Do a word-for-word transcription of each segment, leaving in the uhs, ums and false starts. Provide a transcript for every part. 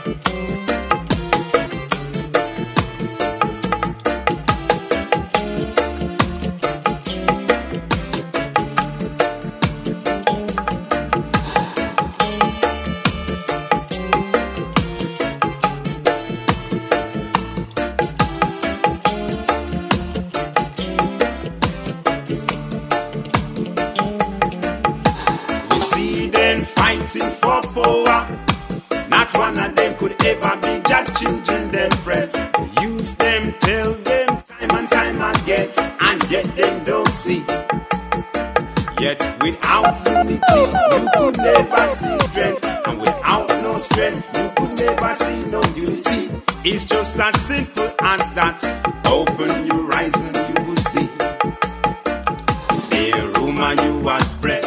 Fighting for power. Not one of them could ever be Jah children, them friend. Use them, tell them time and time again, and yet them don't see. Yet without unity, you could never see strength, and without no strength, you could never see no unity. It's just as simple as that. Open your eyes and you will see. A rumor you are spread,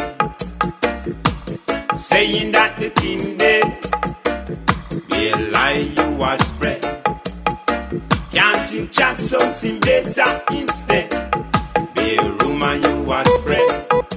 saying that the king dead. Be a lie you are spread. Can't you chat something better instead? Be a rumor you are spread,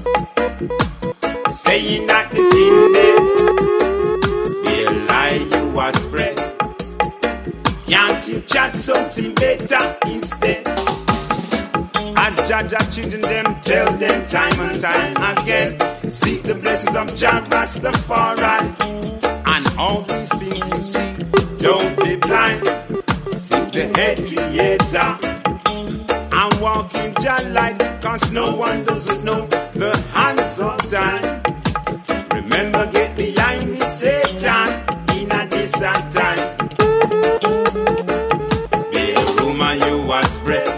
saying that the king dead. Be a lie you are spread. Can't you chat something better instead? As Jah Jah children them tell them time and time again, seek the blessings of Jah Rastafari. And all these things you see, don't be blind. Seek the head creator and walk in Jah light, cause no one doesn't know the hands of time. Remember, get behind me, Satan, in a decent time. Be a rumor you are spread,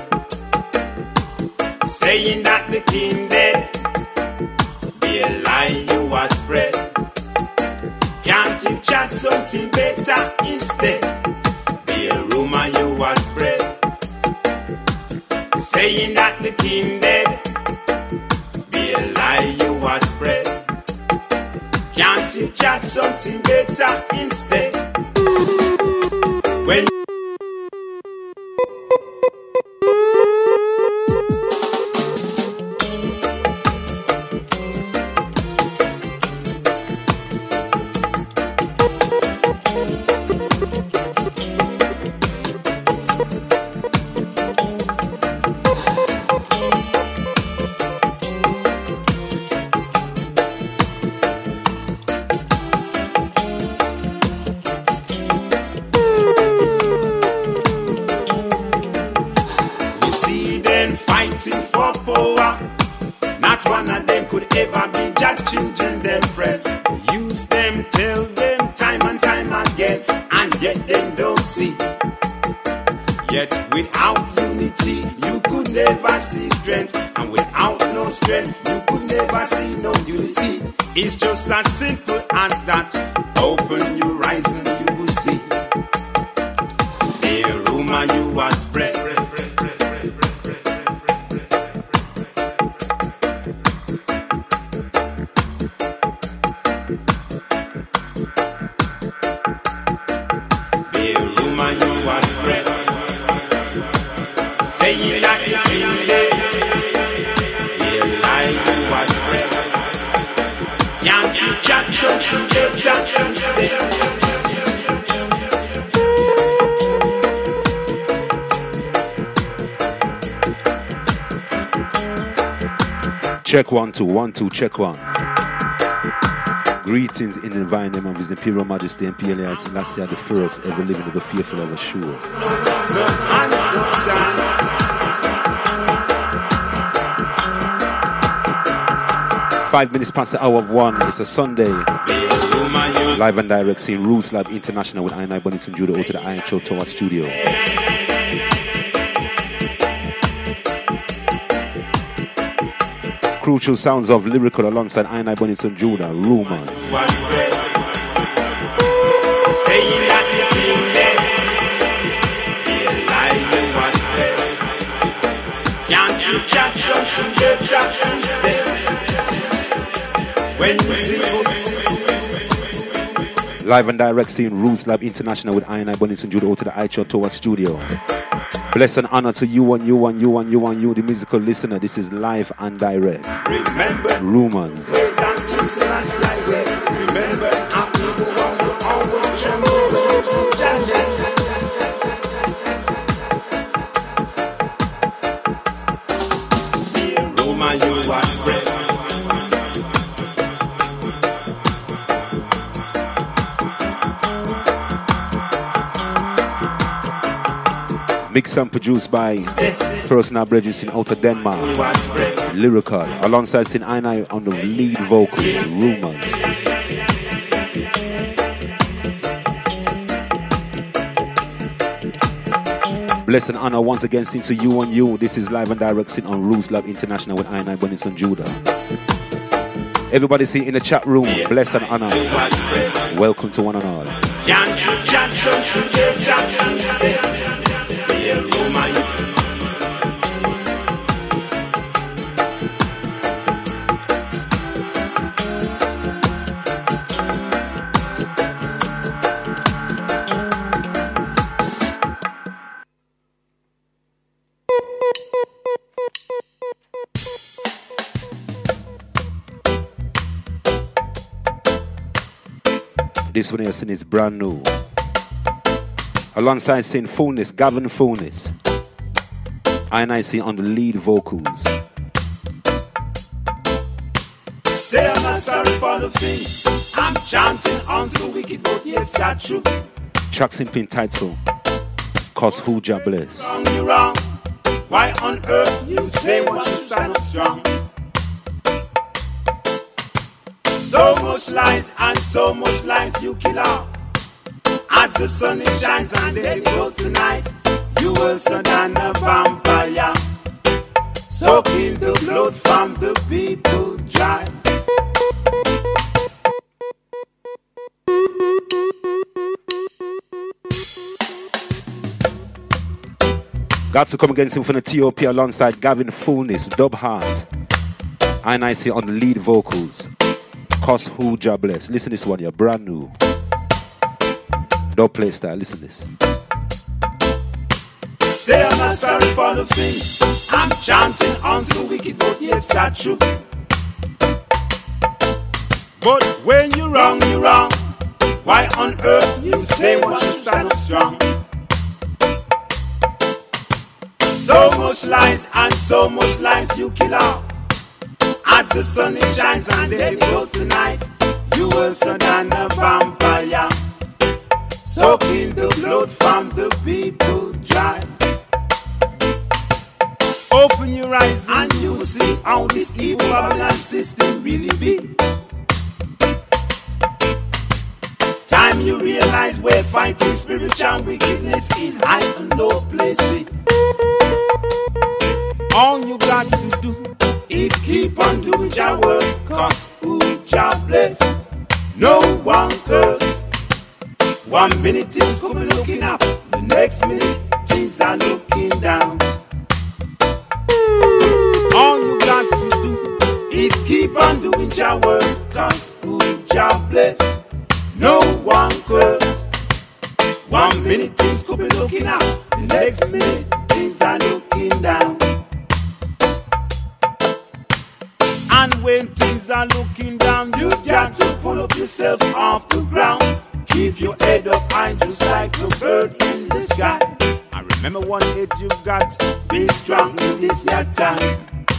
saying that the king dead. Be a lie you are spread. Can't you chat something better instead? Be a rumor you are spread, saying that the king dead. Be a lie you are spread. Can't you chat something better instead? When fighting for power, not one of them could ever be Jah children, them friend. Use them, tell them time and time again, and yet them don't see. Yet without unity, you could never see strength, and without no strength, you could never see no unity. It's just as simple as that. Open your eyes and you will see. A rumor you are spread, saying that the king dead. Be a lie you are spread. Can't you chat something better instead? Check one, two, one, two, check one. Greetings in the divine name of His Imperial Majesty and P L A Selassie the First, ever living, ever fearful, ever sure. Five minutes past the hour of one. It's a Sunday. Live and direct, seeing Roots Lab International with I and I, Bonington Judah, out to the Iron Show Tower Studio. Crucial sounds of lyrical alongside I and I, Bonington Judah, Rumors. Saying that the king dead. Be a lie you are spread. Can't you chat something better instead? When you see Live and direct, seeing Roots Lab International with I and I, Bonington Judah, out to the I H O Tower Studio. Bless and honor to you and you and you and you and you, the musical listener. This is live and direct. Remember, Rumors. Remember, our people will always tremble. Rumor you are spread. Mixed and produced by Personal Bridges in Outer Denmark, Lyrical, alongside Sin Aina on the lead vocals, Rumors. Bless and honor once again sing to you and you. This is live and direct sing on Roots Love International with Aina Bonnie and Judah. Everybody see in the chat room, bless and honor. Welcome to one and all. This one here is brand new. Alongside saying Fullness, Gavin Fullness. And I see on the lead vocals. Say I'm not sorry for the things I'm chanting onto the wicked, but yes, that's true. Tracks in pin title, Cause Who Jah Bless. Wrong, you wrong. Why on earth you say what you stand up strong? So much lies and so much lies you kill off. As the sun it shines and then it goes tonight, you worse than a vampire, soaking the blood from the people dry. Got to come against him from the T O P alongside Gavin Fullness, Dub Heart. And I see on the lead vocals, Cause Who Jah Bless. Listen to this one, you're brand new. Don't play style, listen to this. Say I'm not sorry for the things I'm chanting onto the wicked, but yes, that's true. But when you're wrong, you're wrong. Why on earth you say what you stand up strong? So much lies and so much lies you kill off. As the sun it shines and then it goes tonight, you worse than a vampire, soaking the blood from the people dry. Open your eyes and you'll see how this evil Babylon system really be. Time you realize we're fighting spiritual wickedness in high and low places. All you got to do is keep on doing your worst, cause who Jah bless, no one curse. One minute things could be looking up, the next minute things are looking down. All you got to do is keep on doing your worst, cause who Jah bless, no one curse. One minute things could be looking up, the next minute things are looking down. And when things are looking down, you got to pull up yourself off the ground. Keep your head up high just like a bird in the sky. I remember one head you've got, be strong in this your time.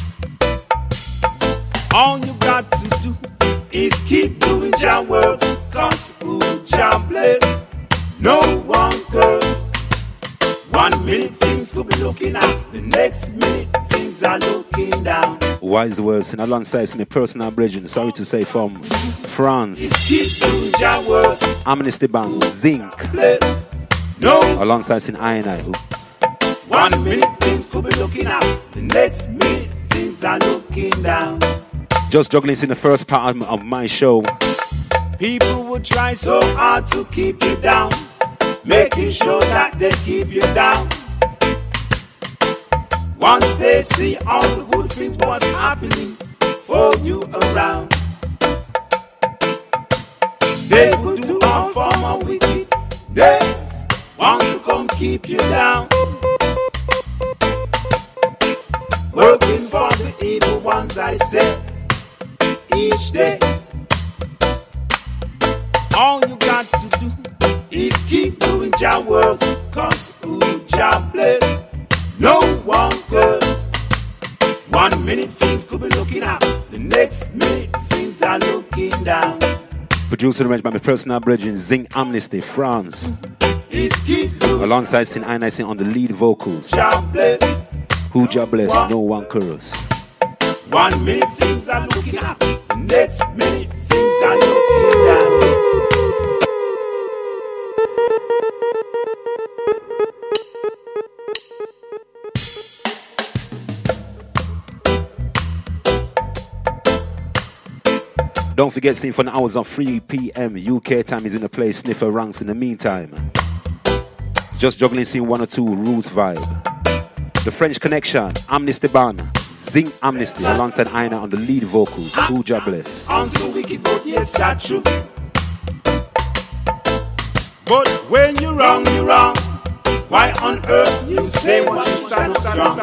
All you got to do is keep doing your works, cause who Jah bless, no one curse. One minute things could be looking up, the next minute things are looking down. Wise words and alongside some personal brethren, sorry to say, from France, Amnesty Bank, Zinc, no. alongside Sin Aina. One minute things could be looking up, the next minute things are looking down. Just juggling in the first part of my show. People would try so hard to keep you down, making sure that they keep you down. Once they see all the good things what's happening for you around, they will do all form of wickedness, want to come keep you down, working for the evil ones, I say, each day. All you got to do is keep Jah works, cause who Jah bless, no one curse. One minute things could be looking up, the next minute things are looking down. Produced and arranged by my personal brethren, Zing Amnesty, France. Alongside Sin I N I Sing on the lead vocals. Jah bless, who Jah bless, no one curse. One minute things are looking up, the next minute things are looking down. Don't forget, staying for the hours of three p.m. U K time is in the place. Sniffer ranks in the meantime. Just juggling scene one or two rules vibe. The French Connection, Amnesty Band, Zing Amnesty, alongside Aina on the lead vocals. Who Jah bless. Unto wicked, but yes, that's true. But when you're wrong, you're wrong. Why on earth you say what you stand strong?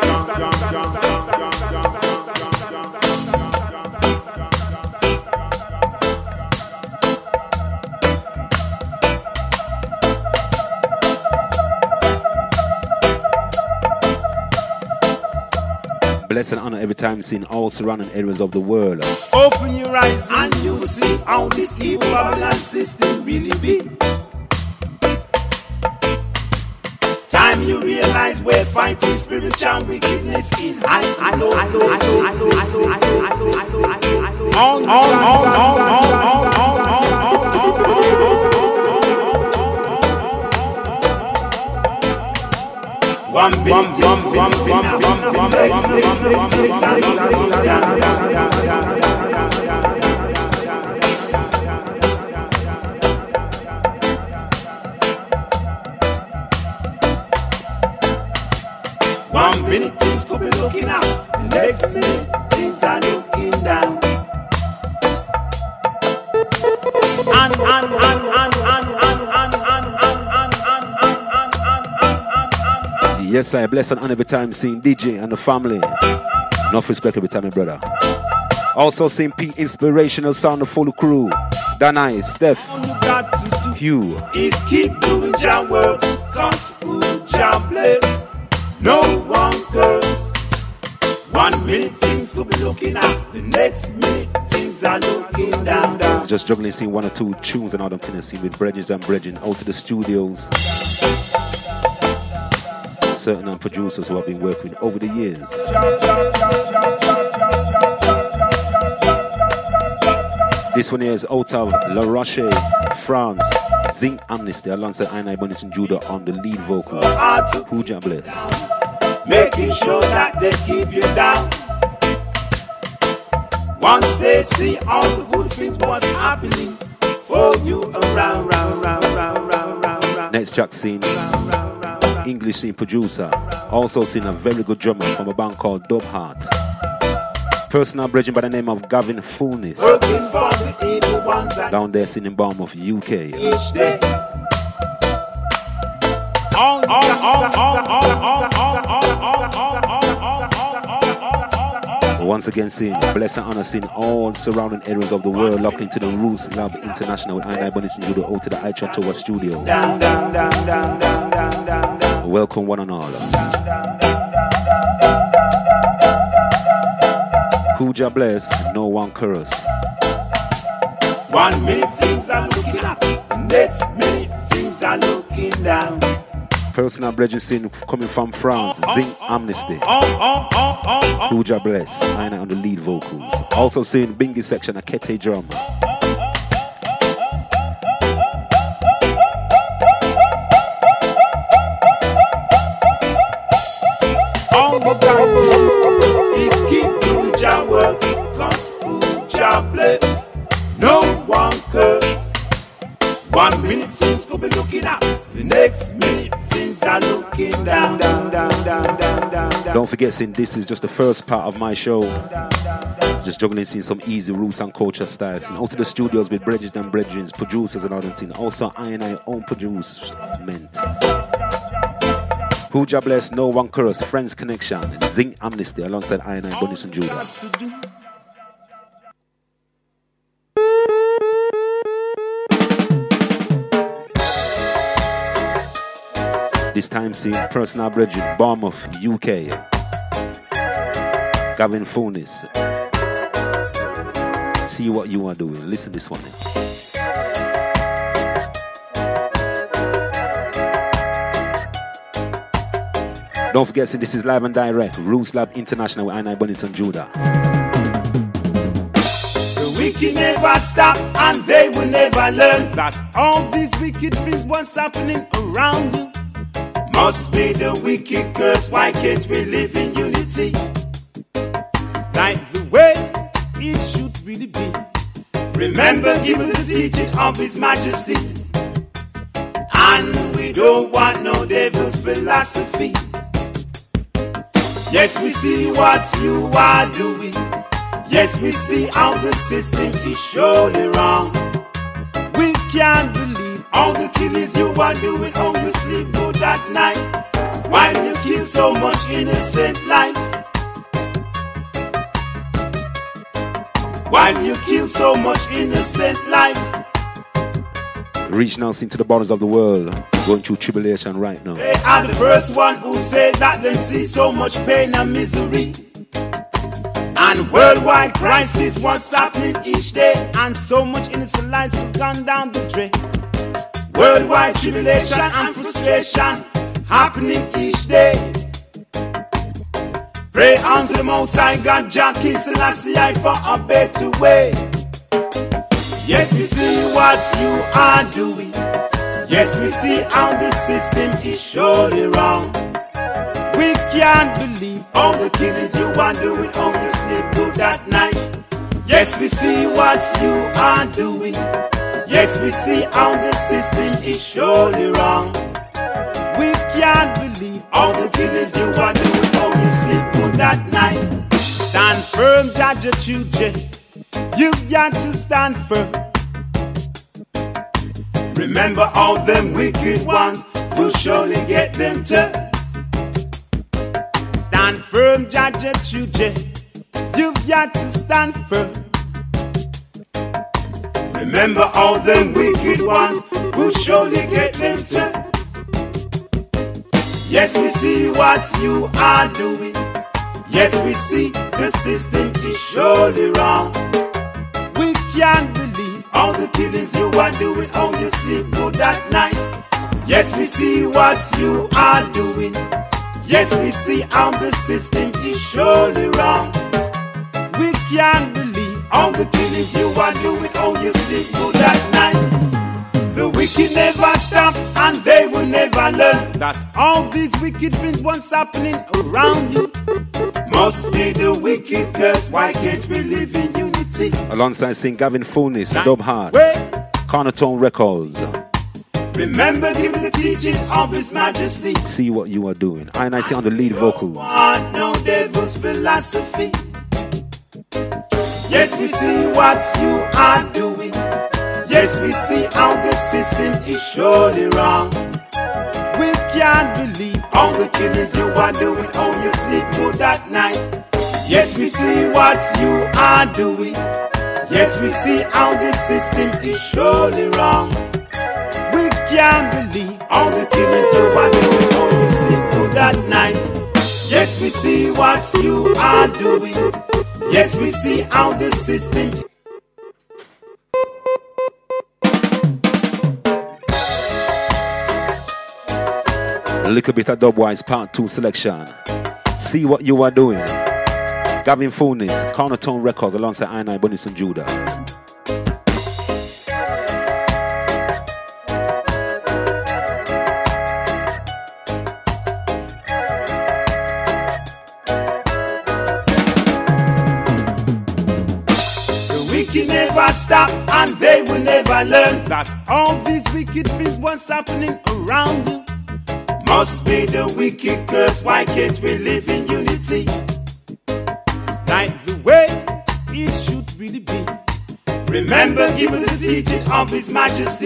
Bless and honor every time seen all surrounding areas of the world. Open your eyes and you will see how this evil Babylon system really be. Time you realize we're fighting spiritual wickedness in high and low places. On, on, on, on, on, on, One minute, one, one, one, one, one, one, one minute things could be looking up, the next minute things are looking down. And, and, and, and, and, and, and, and, yes, I bless and honor every time seeing D J and the family. Enough respect every time, my brother. Also seeing P inspirational sound, the full crew. Danai, Steph, Hugh. Is keep doing Jah works, cause who Jah bless, no one curse. One minute things could be looking up, the next minute things are looking down, down. Just juggling, seeing one or two tunes and all them things, seeing with brethren and brethren out to the studios. Certain producers who have been working over the years. This one here is out of La Roche, France. Zing Amnesty alongside Ainai Bonnis and Judah on the lead vocal. Who Jah bless. Making sure that they keep you down. Once they see all the good things what's happening for you around, round, round, round, round, round, round. Next track scene. English scene producer, also seen a very good drummer from a band called Dub Heart. Personal bridging by the name of Gavin Fullness. Down there singing Bournemouth, U K. Each day. Once again, seeing blessed and honor, seeing all surrounding areas of the world locked into the Roots Lab International with Ainai Bonnis and Judah out to the iTunes Tower studio. Down, down, down, down, down, down, down, down. Welcome one and all. Who Jah bless, no one curse. One minute things are looking up, the next minute things are looking down. Personal brethren scene coming from France, Zing Amnesty. Who Jah bless, Ainai on the lead vocals. Also seeing Bingy section, a Kete drum. All we got to is keep doing Jah works, cause who Jah bless, no one curse. One minute things could be looking up, the next minute things are looking down, down, down, down, down, down, down. Don't forget, saying this is just the first part of my show. Just juggling, seeing some easy roots and culture styles. And out to the studios with brethren and brethren, producers and other things. Also, I and I own producement. Who Jah bless, no one curse, Friends Connection, Zing Amnesty alongside I and I, Bonnis and Judah. This time seeing personal brethren, Bournemouth, U K. Gavin Funis. See what you are doing. Listen to this one. Don't forget, see, this is live and direct. Roots Lab International with I nine Bonnet and Judah. The wicked never stop and they will never learn that all these wicked things once happening around you must be the wicked curse. Why can't we live in unity? Like the way it should really be. Remember, give us the teaching of His Majesty. And we don't want no devil's philosophy. Yes, we see what you are doing. Yes, we see how the system is surely wrong. We can't believe all the killings you are doing on your sleep good at night, while you kill so much innocent lives. While you kill so much innocent lives. Reaching out into the borders of the world, going through tribulation right now. They are the first one who say that they see so much pain and misery. And worldwide crisis was happening each day, and so much innocent lives has gone down the drain. Worldwide tribulation and frustration happening each day. Pray unto the Most High God, Jah King Selassie for a better way. Yes, we see what you are doing. Yes, we see how the system is surely wrong. We can't believe all the killings you are doing on the sleep good at night. Yes, we see what you are doing. Yes, we see how the system is surely wrong. We can't believe all the killings you are doing on the sleep good at night. Stand firm, Judge Chuche. You've got to stand firm. Remember all them wicked ones will surely get them turned. Stand firm, Judge Chuche. You've got to stand firm. Remember all them wicked ones will surely get them turned. Yes, we see what you are doing. Yes, we see the system is surely wrong. We can't believe all the killings you are doing on your sleep good at night. Yes, we see what you are doing. Yes, we see how the system is surely wrong. We can't believe all the killings you are doing on your sleep good at night. The wicked never stop and they will never learn that all these wicked things once happening around you must be the wicked curse. Why can't we live in unity? Alongside Saint Gavin Funis, Dub Hard, Cornertone Records. Remember, give the teachings of His Majesty. See what you are doing. I and I see on the lead vocals. Want no devil's philosophy. Yes, we see what you are doing. Yes, we see how the system is surely wrong. We can't believe all the killings you are doing on your sleep good at night. Yes, we see what you are doing. Yes, we see how the system is surely wrong. We can't believe all the killings you are doing on your sleep good at night. Yes, we see what you are doing. Yes, we see how the system. A little bit of Dubwise Part two selection. See what you are doing. Gavin Funis, Cornertone Records alongside I nine Bonnie and Judah. The wicked never stop and they will never learn that all these wicked things once happening around you must be the wicked curse. Why can't we live in unity? Like the way it should really be. Remember, give us the teaching of His Majesty.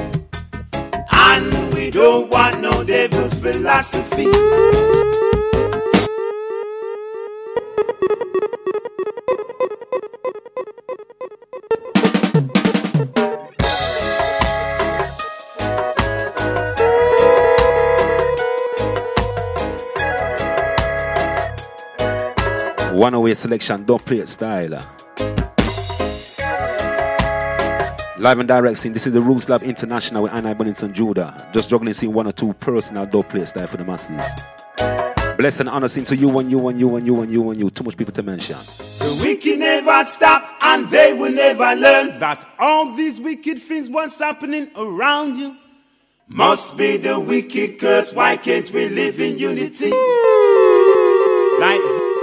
And we don't want no devil's philosophy. One away selection, don't play it style. Live and direct scene. This is the Roots Lab International with Anna Bonington Judah. Just juggling scene one or two personal don't play it style for the masses. Bless and honor scene to you and you and you and you and you and you. Too much people to mention. The wicked never stop and they will never learn that all these wicked things what's happening around you must be the wicked curse. Why can't we live in unity? Like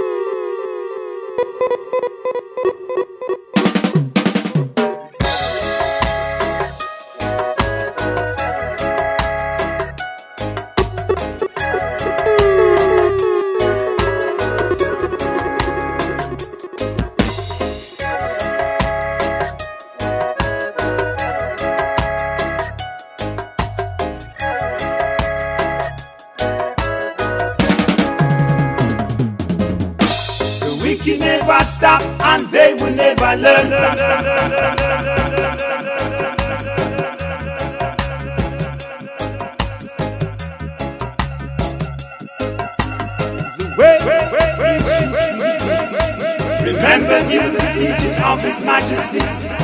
stop and they will never learn that. The way it should be. Remember you the teaching of His Majesty.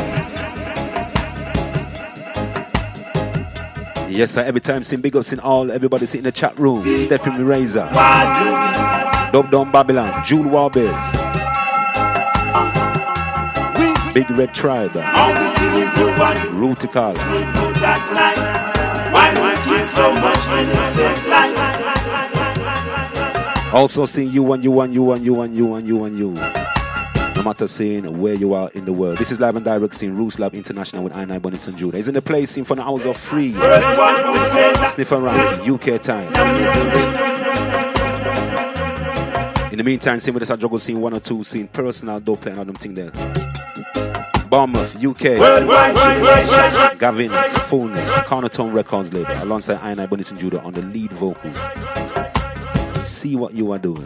Yes, sir. Every time seeing big ups in all, everybody sit in the chat room. Stephanie Razor, Dub Down Babylon, Jewel Warbers, Big Red Tribe, Rutical. Also seeing you and you and you and you and you and you and you. No matter saying where you are in the world. This is Live and Direct scene, Roots Lab International with I N I Bonington Judah. He's in the place in for the hours of free. Sniff around, U K time. In the meantime, same with us, I juggle scene one or two, scene personal, don't play another thing there. Bournemouth, U K. Gavin, Fullness, Cornertone Records label, alongside I N I Bonington Judah on the lead vocals. See what you are doing.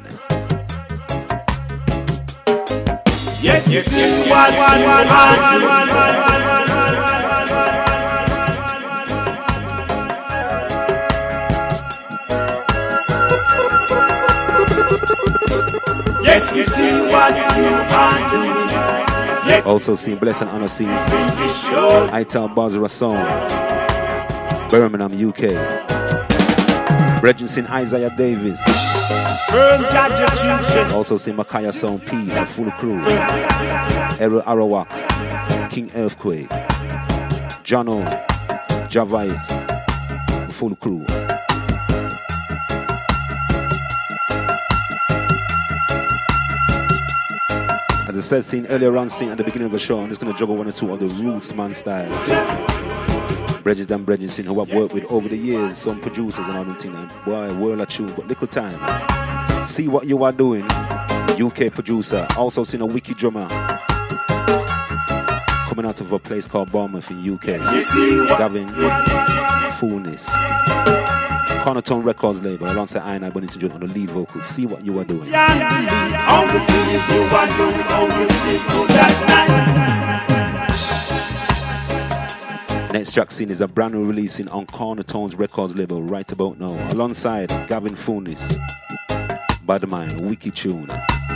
Yes, yes, yes, what, what, what, what, yes, you see what you are doing. Yes. Also seen Bless and Honor scene. I Tell Basra song. Birmingham, U K. Brethren seen Isaiah Davis. Also seen Makaya Sound Peace, full crew. Errol Arawak, King Earthquake. Jono, Javais, full crew. As I said, seen earlier on, seen at the beginning of the show, I'm just going to juggle one or two of the Roots Man styles. Bridget and Bridget, seen who I've worked with over the years, some producers and all them things. Boy, world of tune, but little time. See what you are doing. U K producer. Also seen a wiki drummer coming out of a place called Bournemouth in U K. Gavin, Fullness. Cornertone Records label alongside I N I Bonington Judah on the lead vocals. See what you are doing. Next track scene is a brand new releasing on Cornertone's Records label right about now, alongside Gavin Fullness. Bad Mind, Wiki Tune.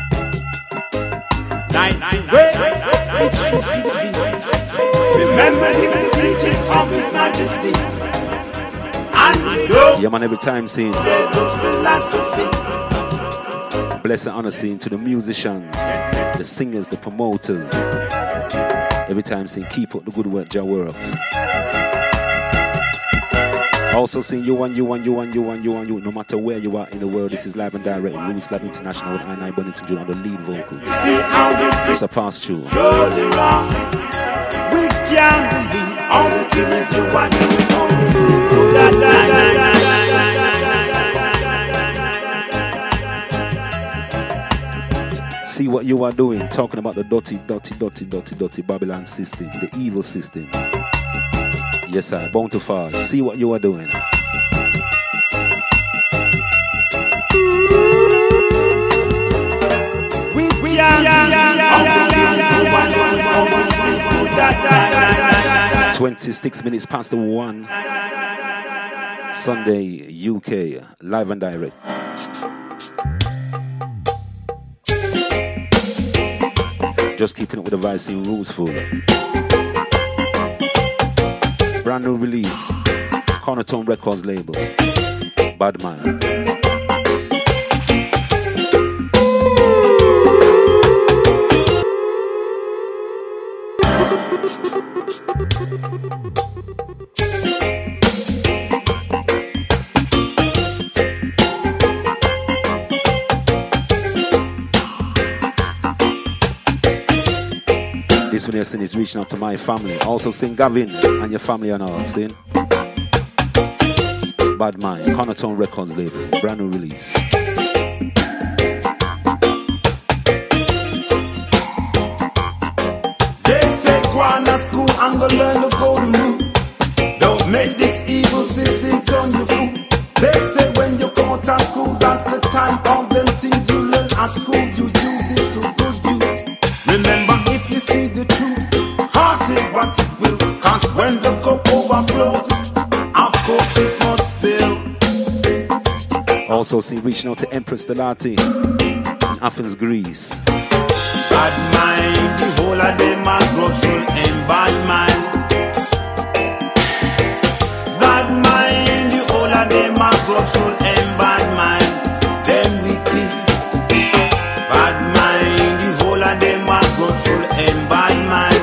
Remember the teachings of His Majesty. Yeah, man, every time scene. Bless and honor scene to the musicians, the singers, the promoters. Every time scene, keep up the good work, Jah works. Also seeing you and you and you and you and you and you, no matter where you are in the world. This is Live and Direct, Roots Lab International with I N I Bonington Judah on the lead vocals. It's a past tune. We can't believe all the killings you are doing on the sea. See what you are doing, talking about the dirty, dirty, dirty, dirty, dirty Babylon system, the evil system. Yes, sir, bound to fall. See what you are doing. We, we are, twenty-six minutes past the one. Sunday, U K, live and direct. Just keeping up with the vibes, seeing rules full. Brand new release, Cornertone Records label, Bad Mind. This one here is reaching out to my family. Also sing Gavin and your family and all. Sing Bad Mind, Cornertone Records label, brand new release. They say go on to school and go learn the golden rule. Don't make this evil system turn you fool. They say when you come out of school, that's the time all them things you learn at school, you use it to good use. Remember, if you see the truth, ask it what it will. Cause when the cup overflows, of course it must fill. Also see reaching out to Empress Delati in Athens, Greece. Bad mind, the whole of them are grudgeful and bad mind. Bad mind, the whole of them are grudgeful and bad mind. Them wicked. Bad mind, the whole of them are grudgeful and bad mind.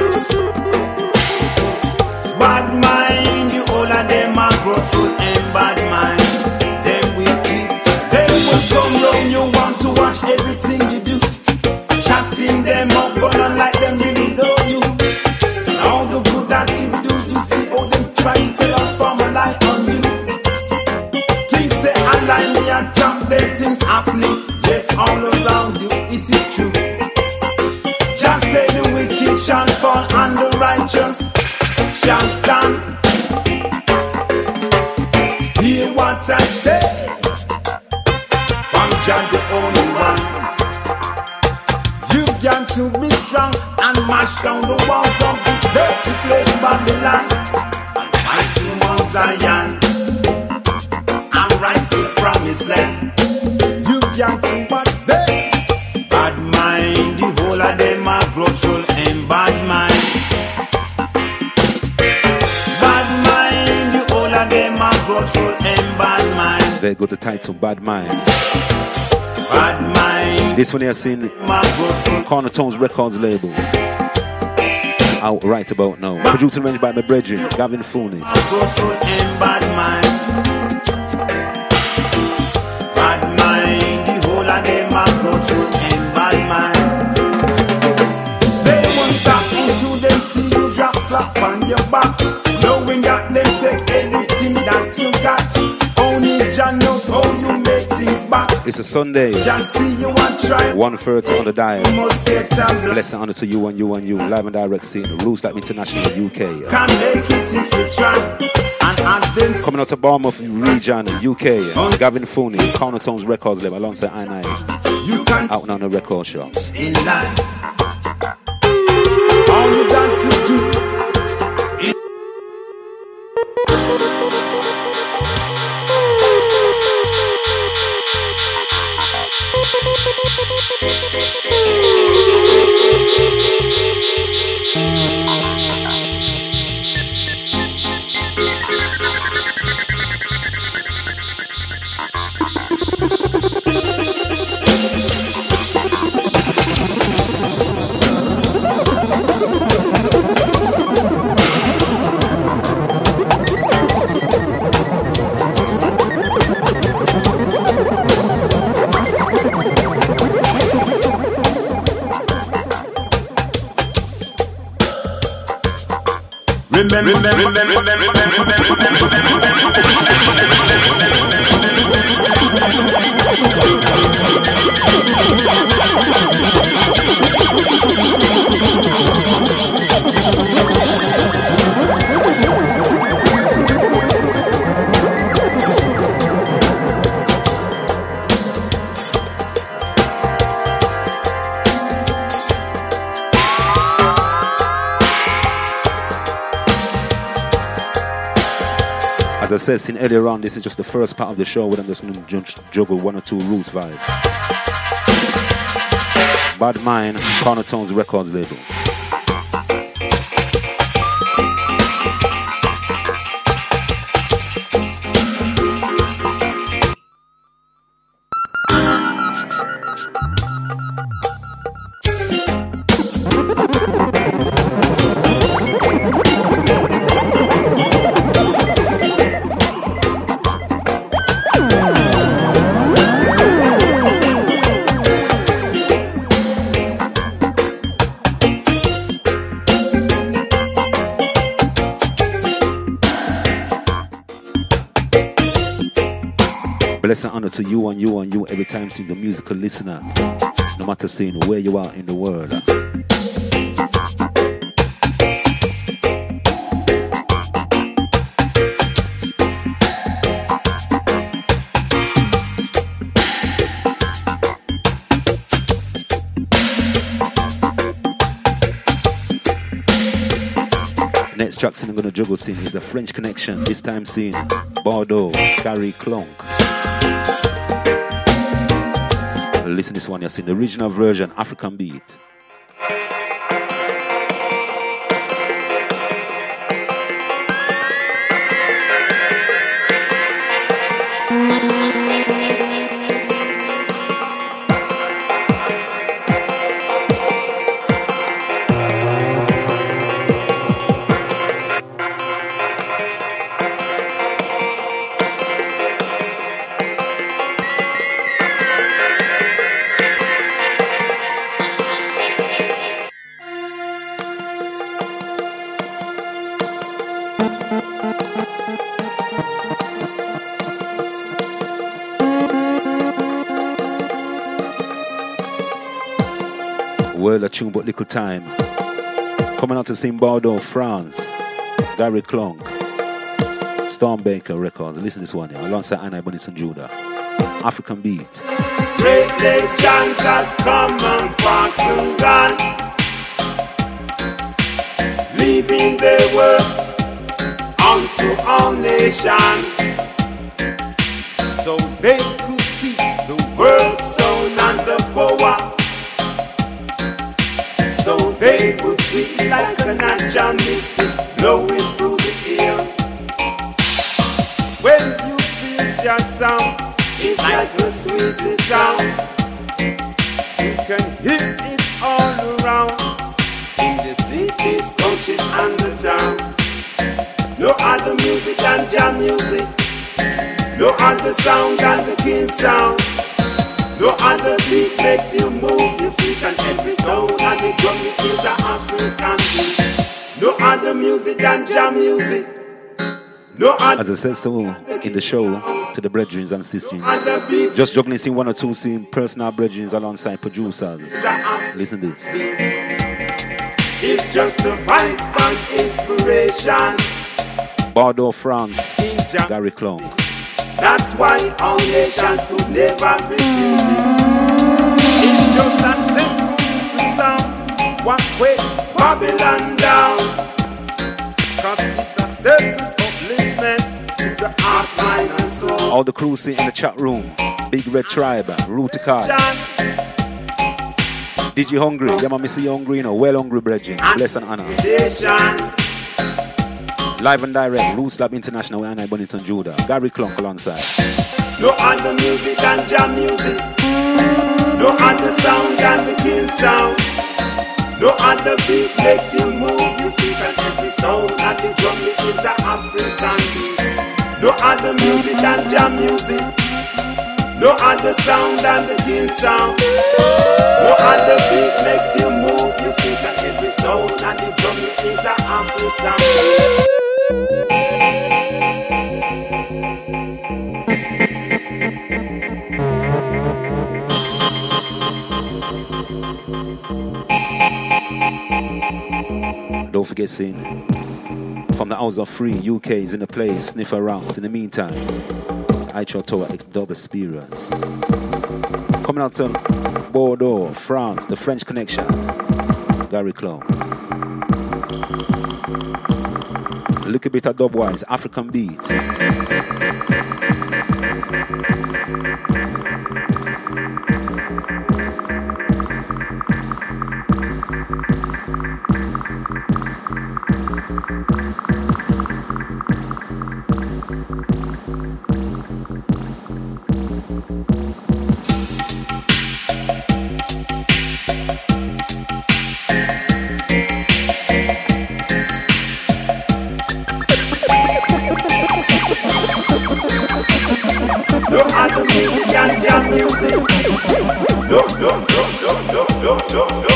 Bad mind, the whole of them are grudgeful and bad mind. Them wicked. They will come round you, want to watch everything you do. Chatting them up, gonna like them really know you. And all the good that you do, you see all them try to tell a farm a lie on you. Things say I lie, me and talk, there things happening. Yes, all around you, it is true. Just say the wicked shall fall and the righteous shall stand. Hear what I say, from Jah the only one. You've got to be strong and mash down the walls of this dirty place, Babylon. And rise to Mount Zion and rise to the promised land. You've got to watch them. Bad mind, the whole of them are grudgeful and bad mind. Bad mind, the whole of them are grudgeful and bad mind. There go the title, Bad Mind. Bad mind. This one here seen Cornertone's Records label. Out right about now. Produced and arranged by my brethren, Gavin Fullness. Grudgeful and bad mind. Bad mind, the whole of them are grudgeful and bad mind. They won't stop until them see you drop flat on your back, knowing that they take everything that you got. Only Jah knows how you make things back. It's a Sunday, Just see you and try. one thirty on the dial. Must get a Blessing honor to you and you and you. Live and direct scene. Rules like International U K. can make it if you try. And as them Coming out to Bournemouth region, U K. Gavin Fullness, Cornertone's Records label alongside I nine. you can Out now on the record shops. in line. All you got to do is remember, remember, remember, As I said, seen earlier on, this is just the first part of the show where I'm just going to juggle one or two roots vibes. Bad Mind, Corner Tones Records label. Blessing honor to you and you and you every time seeing the musical listener, no matter seeing where you are in the world. Next track I'm gonna juggle scene is the French Connection, this time scene Bordeaux, Gary Clonk. Listen to this one, you're seeing the original version, African beat. World of tune but little time. Coming out to sing Bordeaux, France. Gary Clonk. Stormbaker Records. Listen to this one here. Alongside Anna Bonison Judah. African beat. Great legends has come and passed and gone, leaving their words unto all nations, so they could see the world sound and the power. So they would see it like a natural mystic blowing through the air. When you feel just sound, it's like the sweetest sound. You can hear it all around, in the cities, countries, and the town. No other music than jam music, no other sound than the king sound. No other beat makes you move your feet, and every sound and the drum is an African beat. No other music than jam music. No other. As I said so in the show to the brethren and sisters, just juggling scene one or two scene personal brethren alongside producers. Listen to this. It's just a vice and inspiration. Bordeaux, France. Gary Clonk. That's why all nations could never refuse it. It's just a simple to sound. Walk way Babylon down, cause it's a certain upliftment to the heart, mind and soul. All the crew sit in the chat room. Big Red Tribe, Ruticar. Digi Hungry, yeah man, me see you hungry, you know, well hungry brethren. Bless and honor. Live and direct, Roots Lab International with Anna Bonington Judah. Gary Clonk alongside. No other music than jam music. No other sound than the king sound. No other beats makes you move your feet, and every sound at the drum is an African beat. No other music than jam music. No other sound than the king sound. No other beats makes you move your feet, and every sound at the drum is an African beat. Don't forget, seeing from the House of Free, U K is in the place, sniff around. In the meantime, Icho Tower X Dub Experience. Coming out to Bordeaux, France, the French Connection, Gary Clonk. A little bit of dubwise, African beat. No other music than jam music. No, no, no, no, no, no, no, no,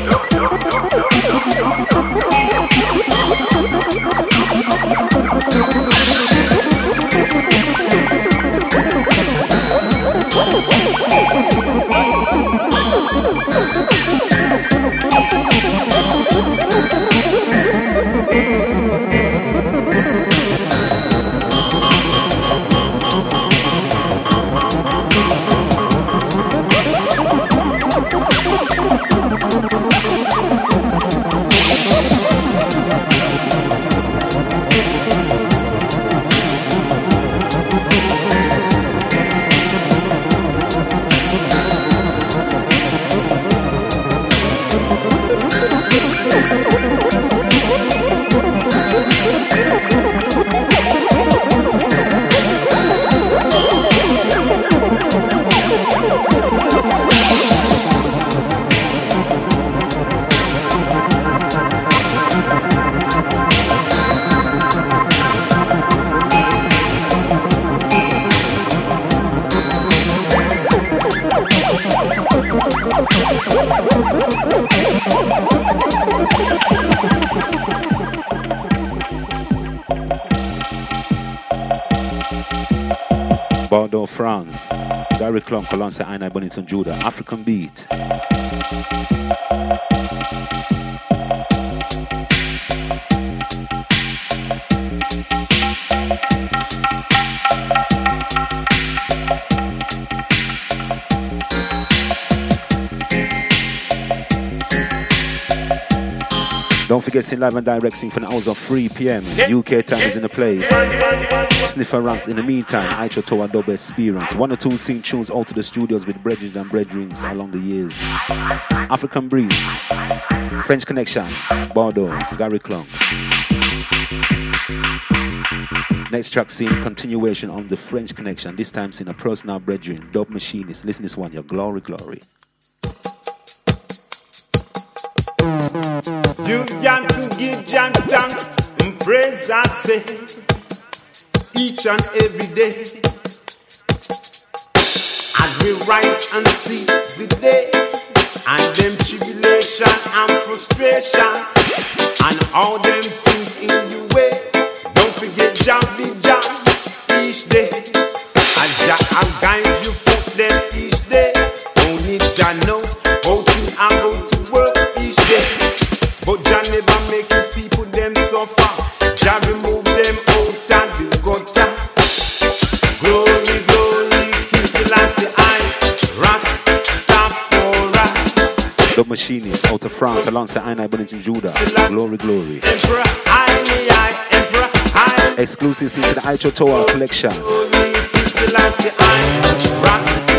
Bordeaux, France. Gary Clunk, Colonce, Aina Bonington, Judah. African beat. Don't forget, sing live and direct, sing from the hours of three p.m. U K time is in the place. Sniffer ranks in the meantime. Aitro Tower Double Experience. One or two sing tunes out to the studios with brethren and brethren along the years. African Breeze. French Connection. Bordeaux. Gary Clunk. Next track scene, continuation on the French Connection. This time sing a personal brethren. Dub Machinist. Listen to this one, your Glory, Glory. You got to give Jah thanks and praise I say each and every day as we rise and see the day and them tribulation and frustration and all them things in the way. Don't forget Jah be Jah each day as Jah and guide you for them each day. Only Jah knows how things are going to work each day. But Jah never make his people them suffer. Jah remove them out and the gutter. Glory, glory, King Selassie I, Rastafari. The Machinist out of France alongside Aina Bonington, Judah. Glory, glory. Emperor, I, I, Emperor, I. Exclusively to the Aitro Tower collection. Glory, King Selassie I, Rastafari.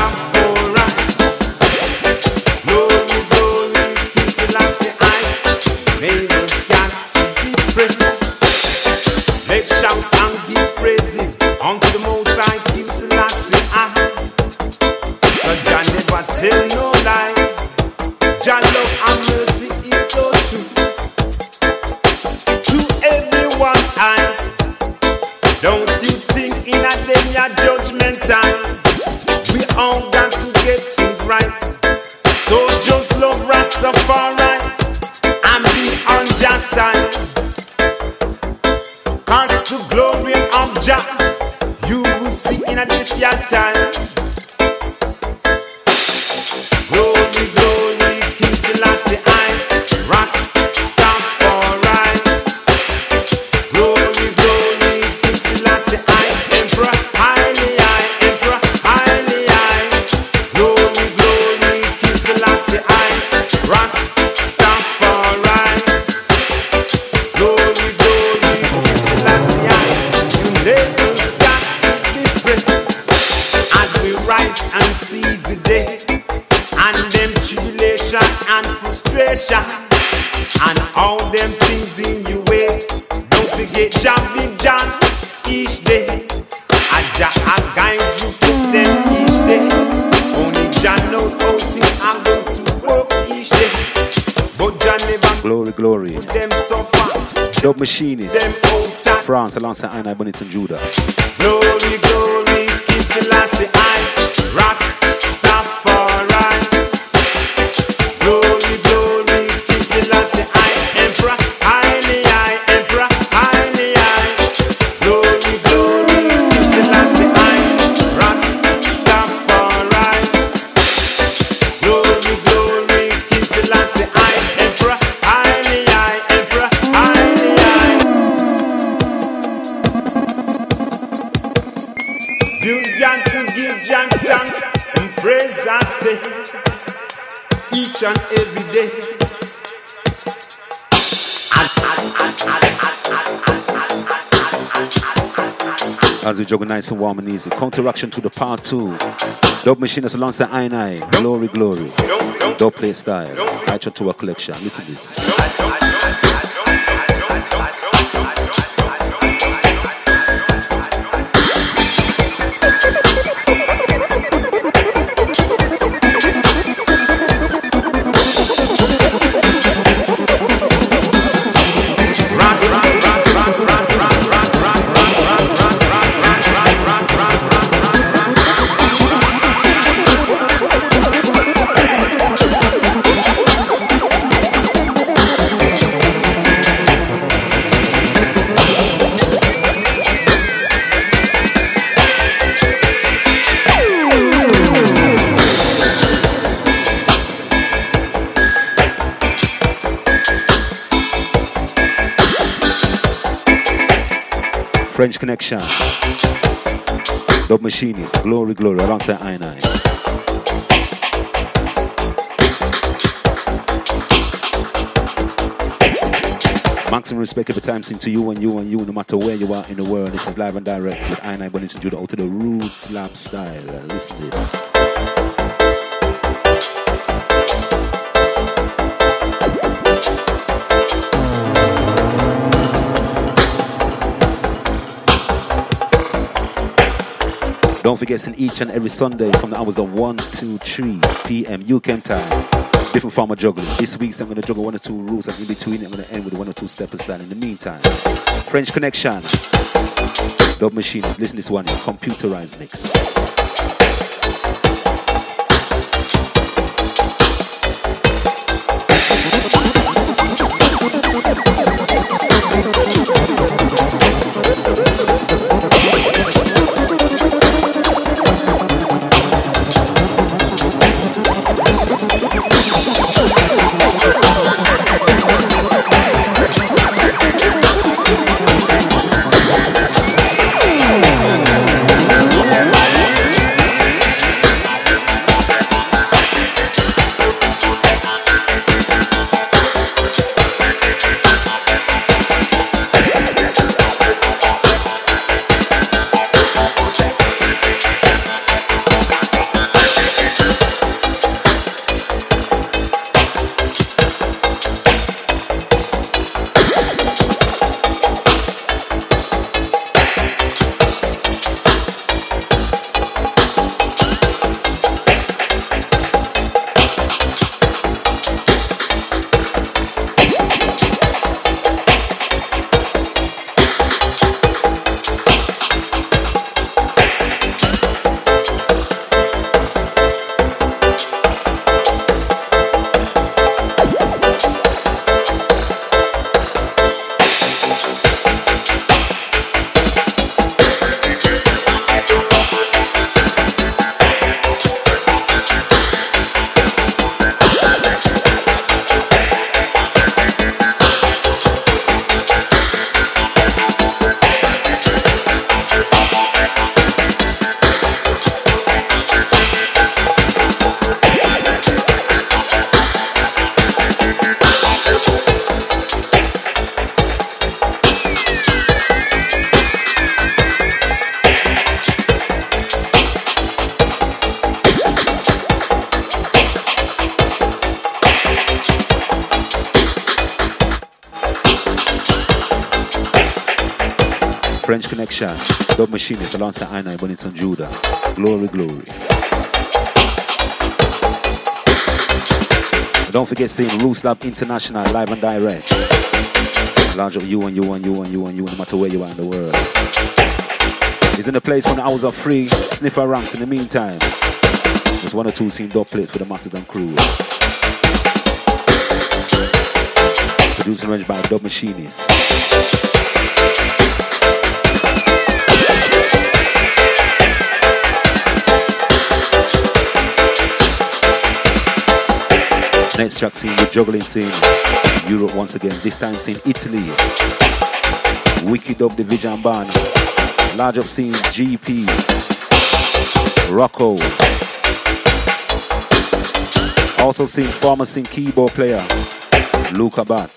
Glory, glory, King Selassie I. Neighbors got to be praised. Let's shout and give praises unto the Most High King Selassie I. But Jah never tell no lie. Jah love and mercy is so true to everyone's eyes. Don't you think in a day your judgment time we all got to get things right? So just love Rastafari and be on Jah's side. Cause the glory of Jah you will see in a this year time. Glory, glory, King Selassie I, Rastafari. Glory, glory, King Selassie I, Emperor, highly I, Emperor, highly I. Glory, glory, King Selassie I, Rastafari. Glory, glory, King Selassie I. You neighbors got to be brave as we Jah I guide you for them each day. Only Jah knows how things are going to work each day. But Jah never Glory, glory. them suffer. Dub Machinist, Them out and France, alongside I N I Bonington Judah. glory, glory, King Selassie I, Rastafari. Glory, glory, King Selassie I, Emperor, highly I, Emperor, highly I. Glory, glory, King Selassie I, Rastafari. Glory, glory, King Selassie I, Emperor, highly I, Emperor, highly I. You got to give Jah thanks and praise I say each and every day. As we juggle nice and warm and easy. Counteraction to the part two. Dub Machinist alongside I N I. Glory, glory. Dub play style. I try to a collection. Listen to this. French Connection. Dub Machinist. Glory, glory. Alongside I N I. Maximum respect every time sing to you and you and you, no matter where you are in the world. This is live and direct with I N I Bonington Judah out to the Roots Lab style. Listen to this. Don't forget, in each and every Sunday from the hours of one to three p.m. U K time. Different form of juggling. This week I'm going to juggle one or two rules, and in between I'm going to end with one or two stepper style. In the meantime, French Connection, Dub Machinist. Listen to this one here, computerized mix. French Connection, Dub Machinist alongside I N I Bonington Judah. Glory, glory. And don't forget seeing Roots Lab International live and direct. Launch of you and you and you and you and you, no matter where you are in the world. He's in the place when the hours are free, sniffer ranks in the meantime. There's one or two scene dub plates for the Macedon crew. Produced and arranged by Dub Machinist. Next track scene with juggling scene Europe once again, this time scene Italy. Wicked Dub Division Band. Large up scene G P. Rocco. Also seen former scene keyboard player Luca Bat.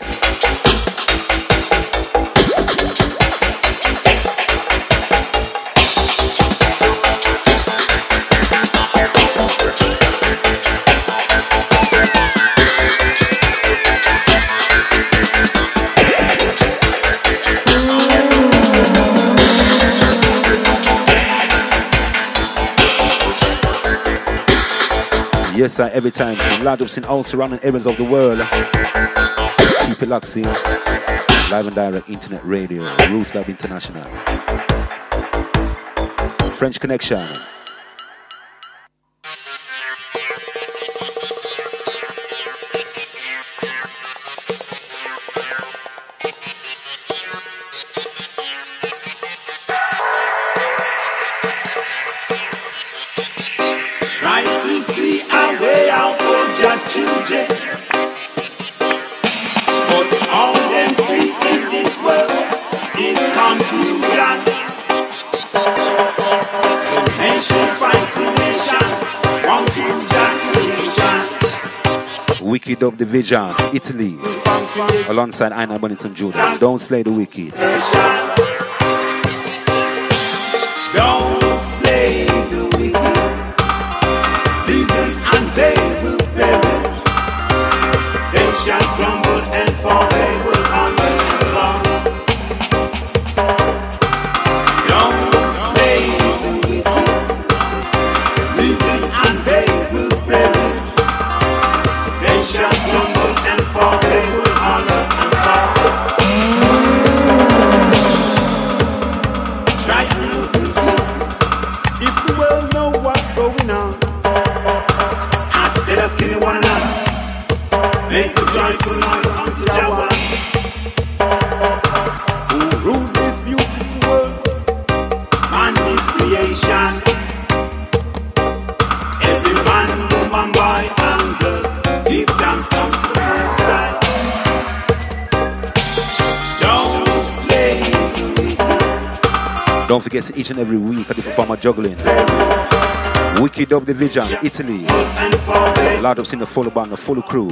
Yes, sir, every time. So loud ups in all surrounding areas of the world. Keep it locked, see. Live and direct internet radio. Roots Lab International. French Connection. Wicked Dub Division, Italy, alongside I N I Bonington Judah. Don't slay the wicked. Don't slay the wicked. Leave them and they will perish. They shall crumble and fall. They will hunger and long. Don't slay the wicked. Leave them and they will perish. They shall crumble and fall. They will hunger and fall. Try and look and see if the world know what's going on. Instead of killing one another, make a joyful noise unto Jah, who rules this beautiful world. Man is creation. Every man, woman, boy, and girl, give thanks unto the Most High. Don't slay the wicked. Don't forget each and every week I do perform a juggling. Wicked Dub Division, Italy. Loud ups in the full band, the full crew.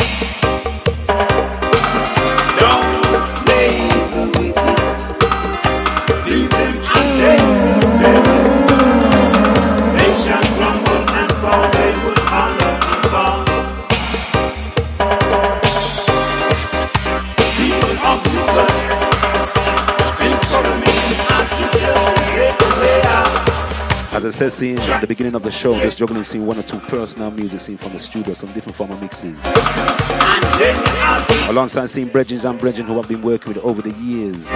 Don't slay the wicked. Leave them and they will perish. They shall crumble and fall. They will hunger and fall. People of this world, think for a minute, ask yourself, is they from they are? As I said, seeing at the beginning of the show, just juggling, seeing one or two personal music seen from the studio, some different form of mixes. And then you ask this, Alongside seeing brethren and brethren who I've been working with over the years.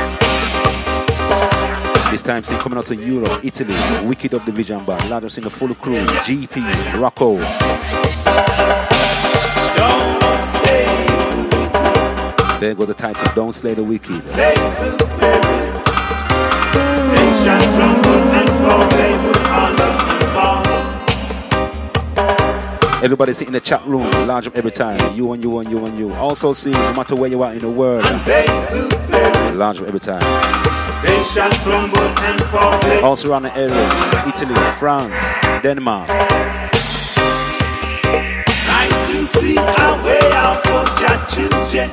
This time, seeing coming out to Europe, Italy, Wicked Dub Division Band, loud ups in the full crew, G P, Rocco. don't slay the wicked. There goes the title, Don't Slay the Wicked. They will perish. They shall crumble and fall. They will hunger and fall. Everybody sit in the chat room, large up every time. You and you and you and you. Also see, no matter where you are in the world, And they will perish. large up every time. They shall crumble and fall. They Also around the areas, Italy, France, Denmark. try to see a way out for Jah children.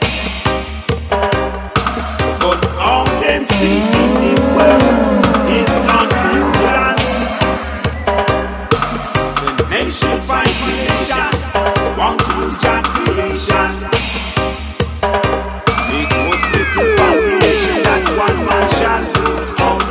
But all them see in this world is confusion. The nation fight the nation, want to rule Jah creation. It was written for creation that one man shall rule all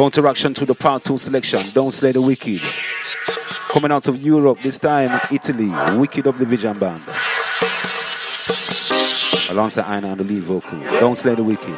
Counteraction to the part two selection. Don't Slay the Wicked. Coming out of Europe, this time it's Italy. Wicked of the Vision Band. Alongside Aina on the lead vocal. Don't Slay the Wicked.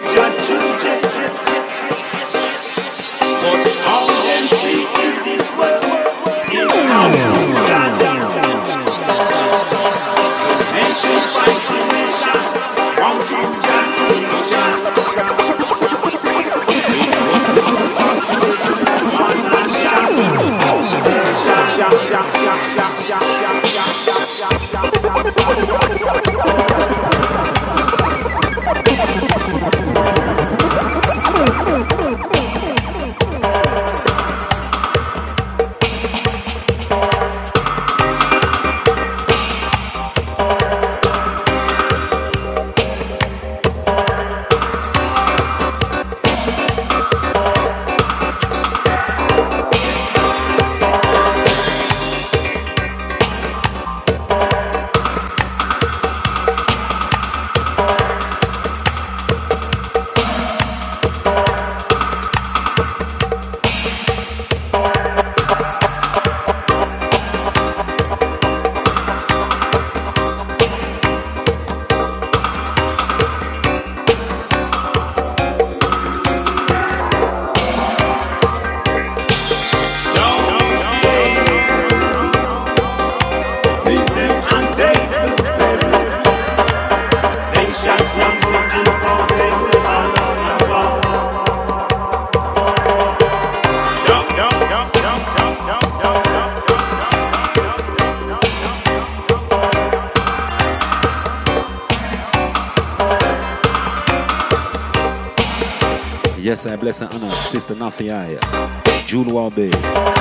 Yes, I bless and honor Sister Nafiaya, June Wall Bass,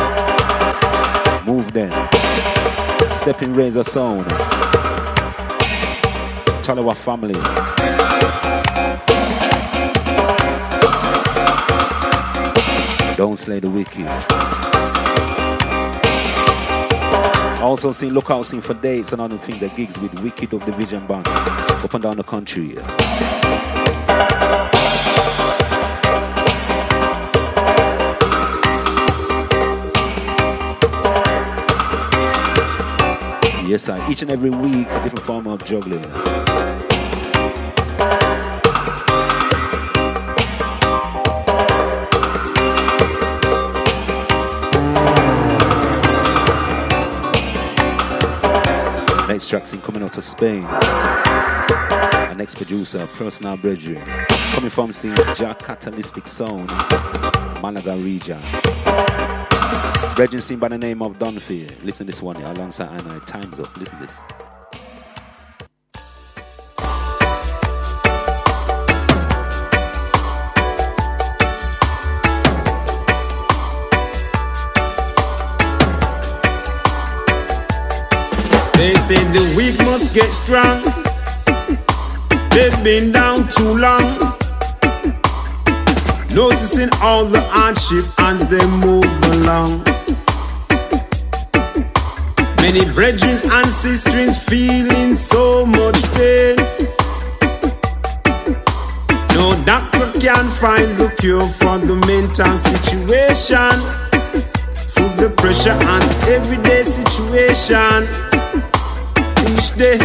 Move Them, Stepping Razor Sound, Chalawa Family, Don't Slay the Wicked. Also seen, look out, seen for dates and other things, the gigs with Wicked of the Vision Band up and down the country. Yes, sir. Each and every week, a different form of juggling. Next track scene coming out of Spain. Our next producer, Personal Brethren. Coming from scene Jack Catalytic Sound, Malaga region. Brethren seen by the name of Don Fear. Listen to this one here, alongside Anna. Time's Up. Listen to this. They say the weak must get strong. They've been down too long. Noticing all the hardship as they move along. Many brethren and sisters feeling so much pain. No doctor can find the cure for the mental situation. Through the pressure and everyday situation. Each day,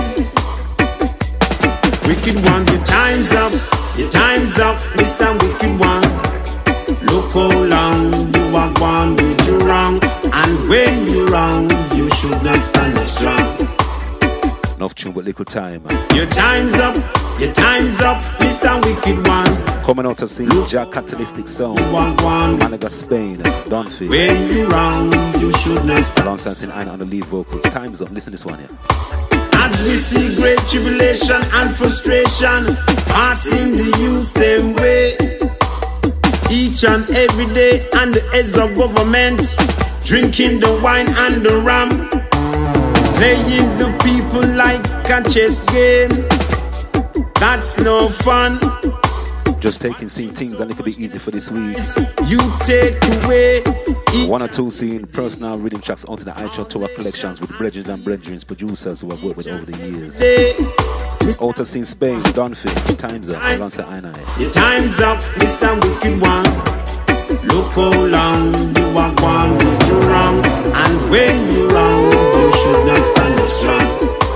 wicked one, your time's up. Your time's up, Mister Wicked One. Look how long you are gone with you wrong. And when you're wrong, you should not stand strong. Enough tune but little time. Your time's up, your time's up, Mister Wicked One. Coming out to sing Jack Catalytic Sound, Malaga, Spain, Don Fear. When you're wrong, you should not stand. Alongside Saint Anna on the lead vocals. Time's up, listen to this one here. As we see great tribulation and frustration passing the youth them way, each and every day, and the heads of government drinking the wine and the rum, playing the people like a chess game. That's no fun. Just taking seeing things a little bit easy for this week. You take away one or two seeing personal reading tracks onto the iTunes Tour collections with brethren and brethren producers who have worked with over the years. Also seen Spain, Don Fear, Time's Up, alongside I N I. Your time's up, Mister Wicked One. Look how long you are gone with you wrong, and when you wrong, you should not stand up strong.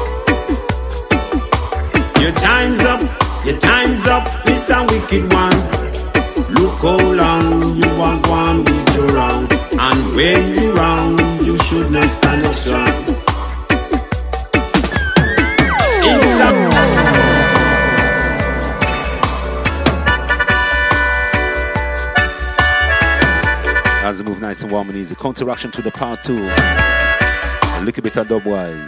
Your time's up, your time's up, Mister Wicked One. Look how long you are gone with you wrong, and when you wrong, you should not stand up strong. It's a As we move nice and warm and easy. Counteraction to the part two. A little bit of dubwise.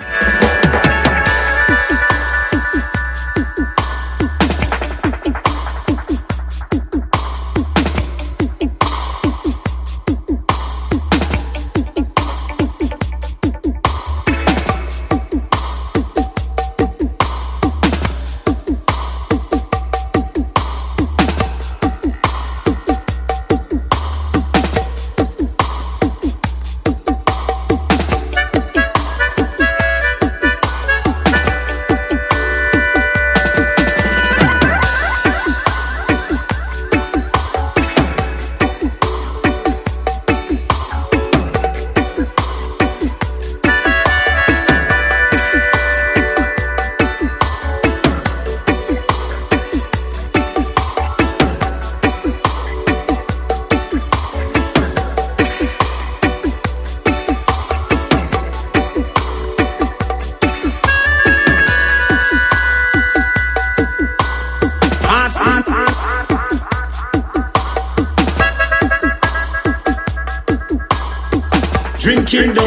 drinking down.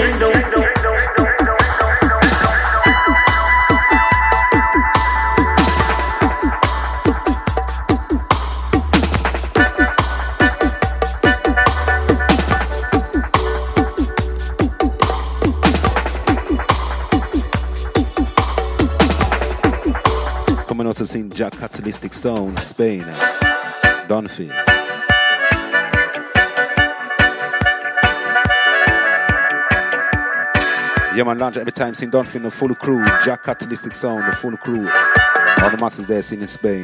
Coming out to sing Jack Catalytic Sound, Spain, Donfield. Yeah, man, launch every time sing Donfield, the full crew, Jack Catalytic Sound, the full crew. All the masses there sing in Spain.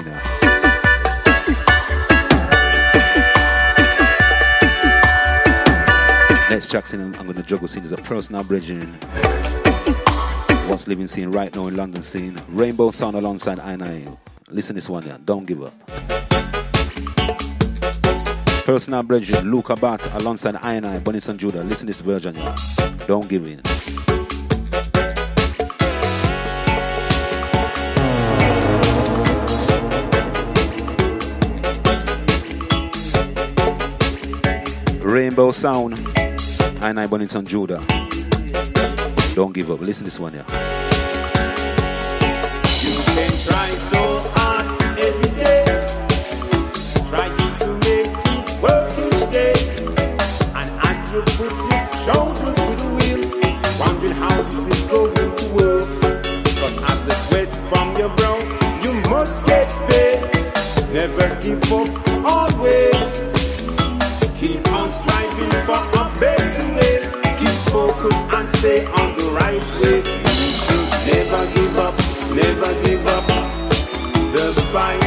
Next track scene I'm going to juggle scene is a personal bridging. What's living scene right now in London scene. Rainbow Sound alongside I nine. Listen this one, yeah. Don't give up. Personal bridging, Luca Bat alongside I nine, Bonnie and Judah. Listen this version, yeah. Don't give in. Rainbow Sound, I nine, Bonnie and Judah. Don't give up. Listen this one, yeah. You can try so hard every day, trying to make things work each day. And as you put your shoulders to the wheel, wondering how this is going to work. Cause as the sweat from your brow, you must get paid. Never give up, always. Keep on striving for a better way. Keep focused and stay on the right way. You should never give up, never give up the fight.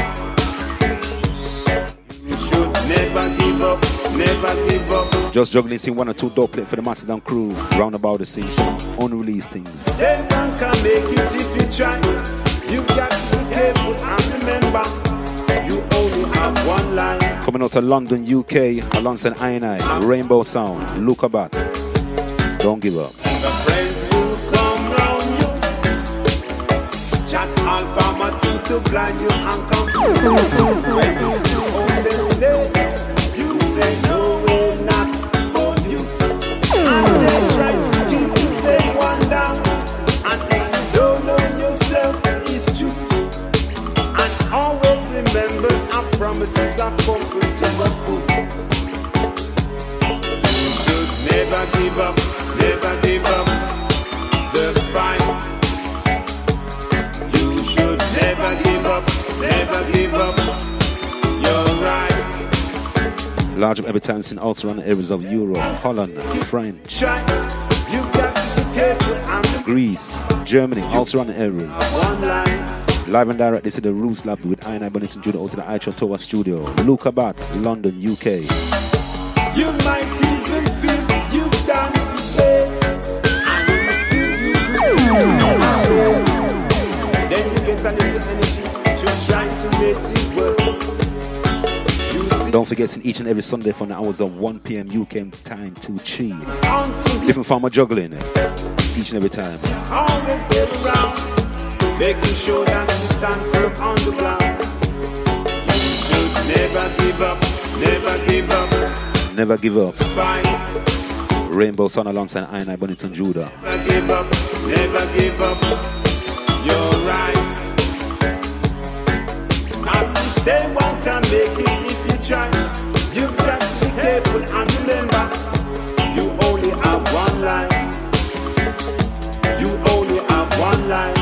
You should never give up, never give up. Just juggling scene one or two dope plate for the Macedon crew. Round about the scene, unreleased things. Satan can make it if you try. You got to be careful and remember, you only have one line. Coming out of London, U K, alongside I nine, Rainbow Sound, Luca Bat. Don't give up. The friends will come round you, chat all farmer things to blind you and confuse you. When you see on them stay, you say no way not for you. And they try to keep you say one down, and if you don't know yourself, it's true. And always remember our promises that come to the food. You should never give up. Never give up the fight. You should never give up, never give up your rights. Large up every time seen also around the areas of Europe, Holland, French, You got to be careful and Greece, Germany, also around the area. one line. Live and direct, this is the Roots Lab with I nine, Bonnie and Judah out to the iTunes Tower studio. Luca Bat, London, U K. You might even feel you've done the best, and you feel you will always. Then you get a little energy to try to make it work. Don't forget, each and every Sunday from the hours of one p.m. U K time to three. Different form of juggling each and every time. It's always there around, making sure that you stand firm on the ground. You should never give up, never give up. Never give up. Fight. Rainbow Sun alongside I and I, Bonington Judah. Never give up, never give up. You're right. As you say, one can make it if you try. You've got to be careful and remember, you only have one life. You only have one life.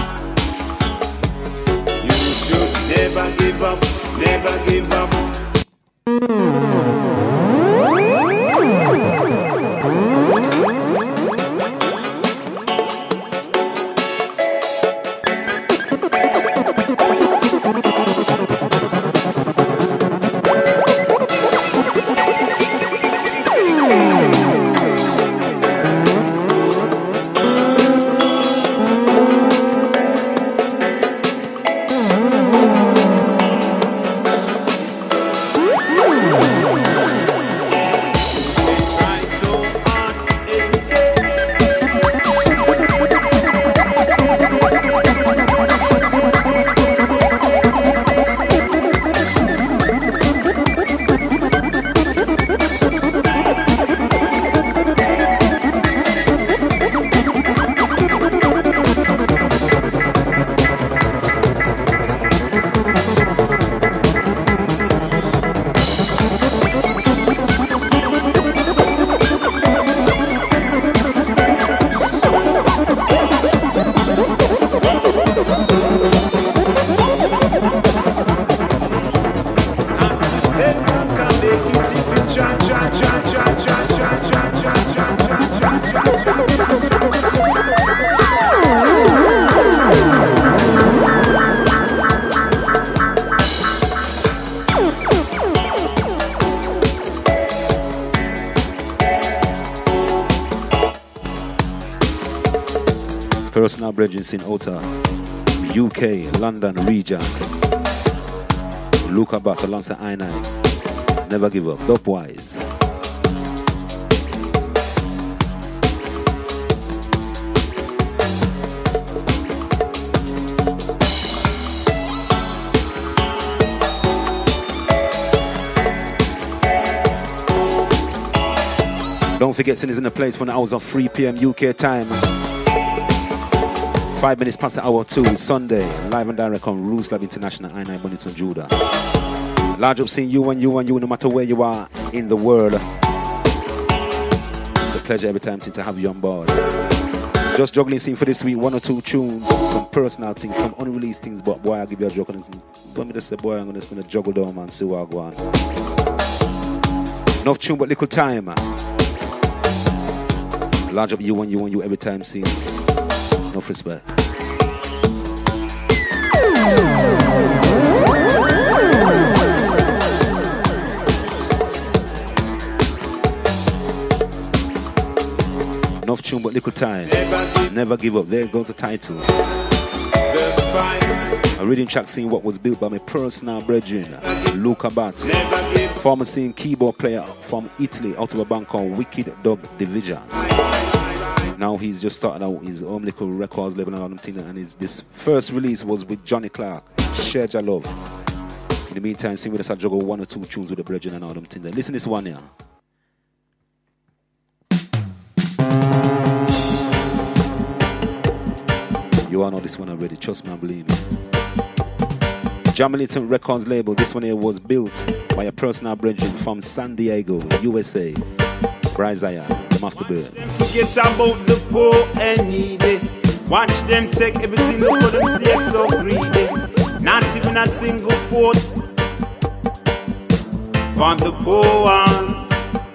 You should never give up, never give up. Personal brethren in Ota, U K, London region. Luca Bass alongside I nine. Never give up. Dopwise. Don't forget, sin is in the place for the hours of three p.m. U K time. Five minutes past the hour two, it's Sunday, live and direct on Rules Lab International, I nine Bonington Judah. Large up seeing you and you and you, no matter where you are in the world. It's a pleasure every time since to have you on board. Just juggling scene for this week, one or two tunes, some personal things, some unreleased things, but boy, I'll give you a joke. Let me just say, boy, I'm just going to juggle down and see what I go on. Enough tune, but little time. Large up you and you and you every time scene. Enough respect. Enough tune but little time. Never, Never give up. There goes the title. A reading track scene what was built by my personal brethren, Luca Bat, former scene keyboard player from Italy out of a band called Wicked Dog Division. Now he's just started out his own little records label and all them things, and his this first release was with Johnny Clark, Share Your Love. In the meantime, sing with us, I juggle one or two tunes with the brethren and all them things. Listen to this one here. You all know this one already, trust me and believe me. Jamilitan Records label, this one here was built by a personal brethren from San Diego, U S A. Bryzaya, them off the bird. Forget about the poor and needy. Watch them take everything, look for them stay so greedy. Not even a single quote for the poor ones.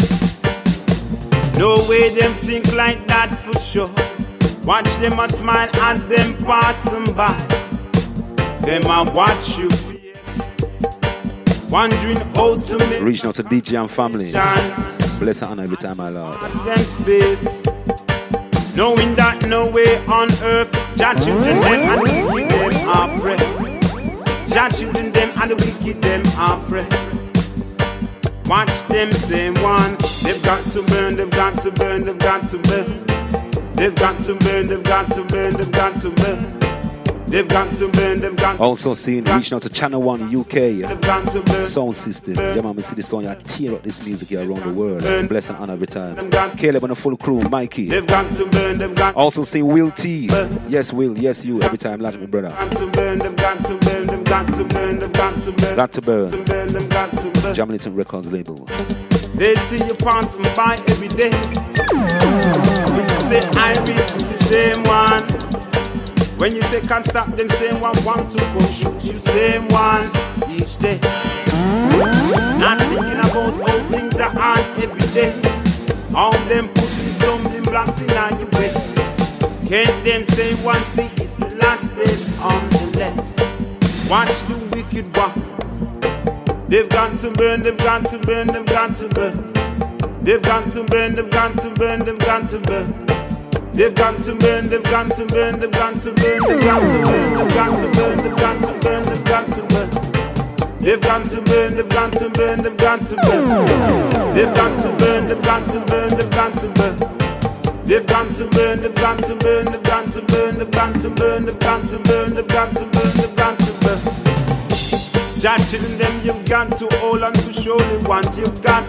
No way them think like that for sure. Watch them a smile as them passing by. Them a watch you face, wondering how to make. Reaching out to D J and family. Bless and honor every time, my Lord. Them space, knowing that no way on earth, Jah children them and the wicked them are afraid. Jah children them and the wicked them are afraid. Watch them same one. They've got to burn, they've got to burn, they've got to burn. They've got to burn, they've got to burn, they've got to burn. They've got to burn, they've got to burn. Also seeing, reaching out to Channel One U K They've got to burn. Sound System. Yeah, man, we see this song, you tear up this music here around the world. Burn. Bless and honor every time. They've got- Caleb and the full crew, Mikey. They've got to burn, they've got Also seeing Will T. Burn. Yes, Will, yes, you, every time, like me, brother. got to burn, they've got to burn, they've got to burn, they've got to burn. Got to burn. To burn, they've got to burn. Jamilitan Records label. They see you passing by every day. When you say I reach the same one. When you take and stop them same one, want to go shoot you same one each day. Not thinking about how things are hard every day. All them putting stumbling blocks in on your way. Can't them say one see it's the last days on the left. Watch the wicked ones. They've got to burn, they've got to burn, they've got to burn. They've got to burn, they've got to burn, they've got to burn. They've got to burn, they've got to burn, they've got to burn, they've got to burn, they've got to burn, they've got to burn, they've got to burn. They've got to burn, they've got to burn, they've got to burn. They've got to burn, they've got to burn, they've got to burn. They've got to burn, they've got to burn, they've got to burn, they've got to burn, they've got to burn, they've got to burn, they've got to burn. Jah children them you've got to hold on to surely once you've got.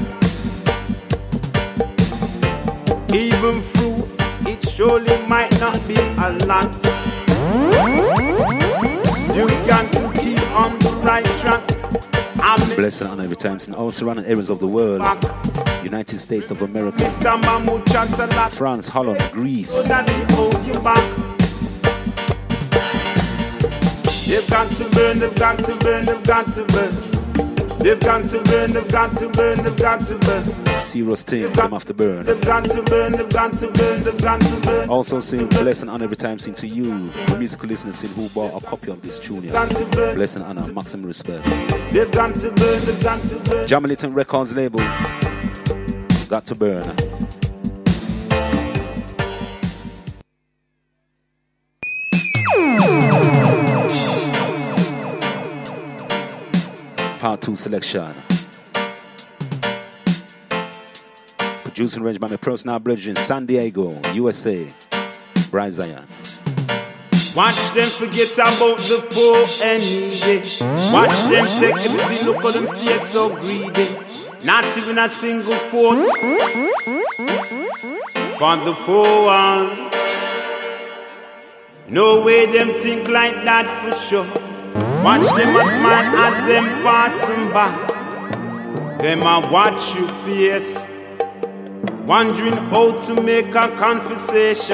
Even through it surely might not be a lot. You got to keep on the right track. I'm Bless and honor every time. And also running errands of the world. back. United States of America. Mister Mahmoud chat a lot. France, Holland, Greece. So that he hold you back. They've got to burn, they've got to burn, they've got to burn. They've got to burn, they've got to burn, they've got to burn. Serious team, come after burn. They've got to burn, they've got to burn, they've got to burn. Also sing Bless and honor every time sing to you, the musical listeners sing who bought a copy of this tune here. Got to burn. Bless and honor, maximum respect. They've got to burn, they've got to burn. Jamilitan Records label. Got to burn. Part two selection. Producing arranged by my personal brethren, San Diego, U S A. Brian Zion. Watch them forget about the poor and needy. Watch them take everything, look at them stay so greedy. Not even a single foot for the poor ones. No way them think like that for sure. Watch them a smile as them passing by. Them a watch you face, wondering how to make a conversation.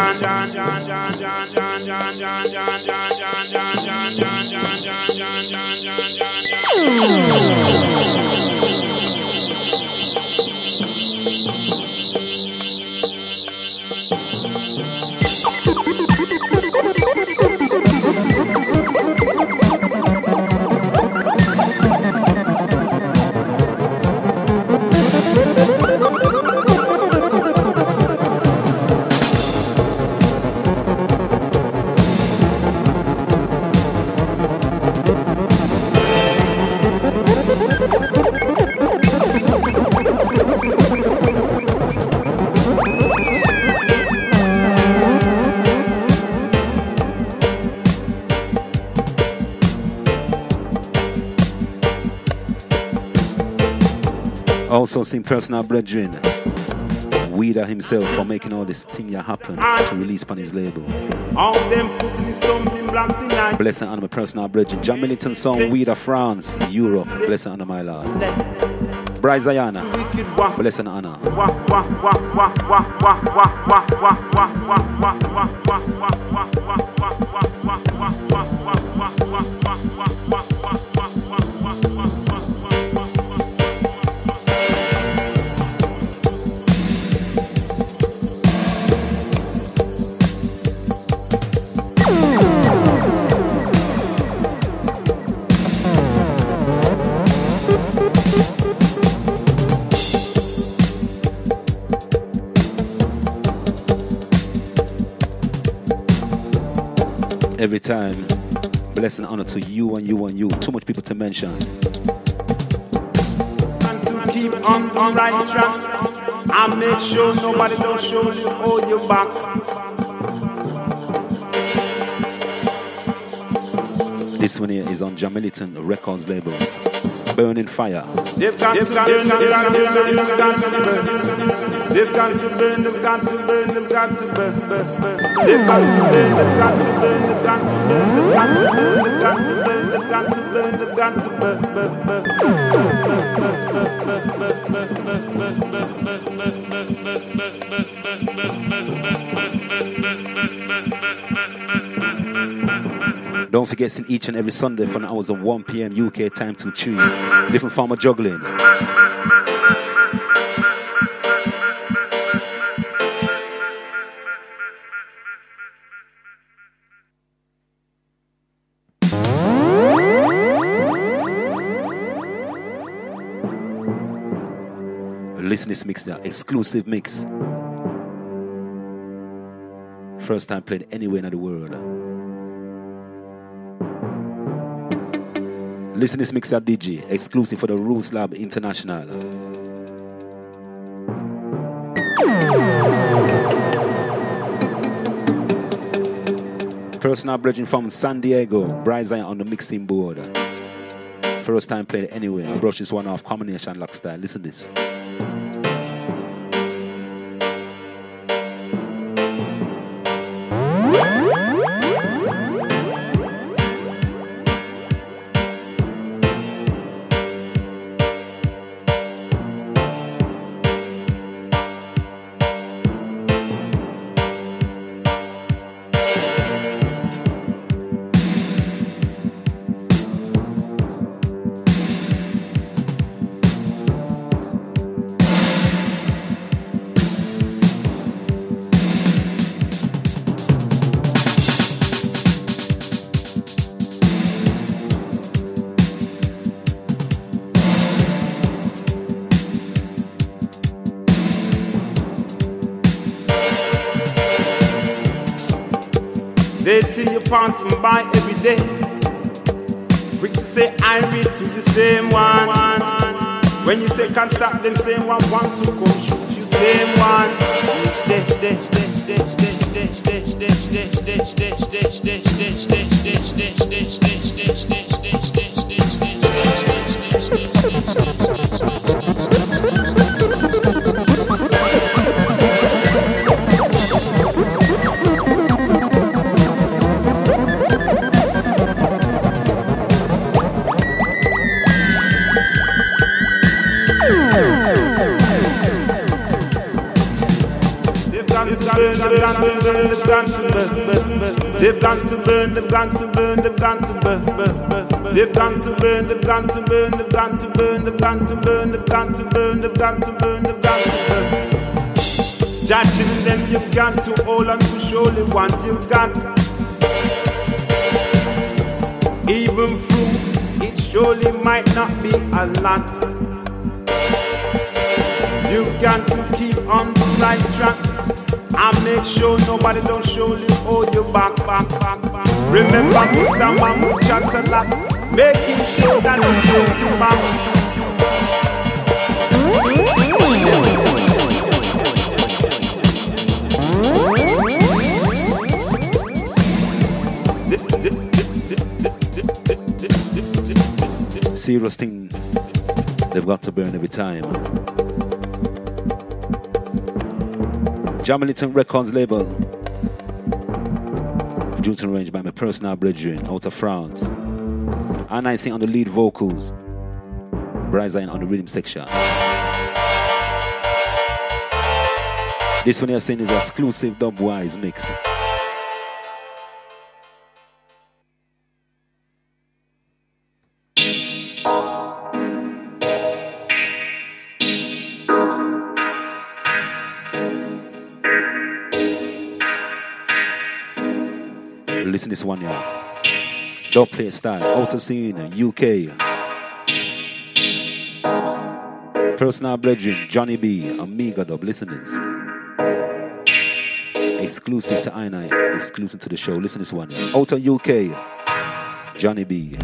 Also sing personal brethren, Weeder himself for making all this thing here happen to release on his label. All them putting his stumbling blocks in line. Bless and honor my personal brethren, Jamilitan song, Weeder France, Europe, bless and honor my Lord. Bryce Ayana, bless and honor. Every time, blessing and honor to you and you and you. Too much people to mention. And to keep on the right track, and make sure nobody don't show you hold you back. This one here is on Jamilitan Records label. Burning Fire. They've got to burn, they've got to burn, they've got to burn. They've got to burn, they've got to burn, they've got to burn, burn, burn. They've got to burn, they've got to burn, they've got to burn, they've got to burn, they've got to burn, they've got to burn, they've got to burn, burn, burn, Don't forget, still each and every Sunday from the hours of one p.m. U K time to three. Different form of juggling. Listen to this mix now, exclusive mix. First time played anywhere in the world. Listen to this mix at D J, exclusive for the Roots Lab International. Personal bridging from San Diego, Bryce Zion on the mixing board. First time played anywhere. Brush this one off, combination lock style. Listen to this. They see you passing by every day, quick to say I read to the same one. When you take and stop them same one, want to come shoot you same one. They've got to burn, they've got to burn, they've got to burn, they've got to burn, they've got to burn, they've got to burn, they've got to burn, they've got to burn, they've got to burn, they've got to burn, they've got to burn. Judging them, you've got to hold on to surely what you've got. Even through it surely might not be a lot. You've got to keep on the right track. And make sure nobody don't show you hold you back, back, back, back. Remember Mister Mamu chat a lot, making sure that you hold you back. Serious thing they've got to burn every time. Jamilitan Records label. Produced and arranged by my personal brethren out of France. And I sing on the lead vocals. Bryce Zion on the rhythm section. This one you're saying is exclusive dubwise mix. Listen to this one, yeah. Dub play style, outer scene, U K. Personal brethren, Johnny B, Amiga Dub, listen to this. Exclusive to I and I, exclusive to the show. Listen to this one. Out of U K, Johnny B.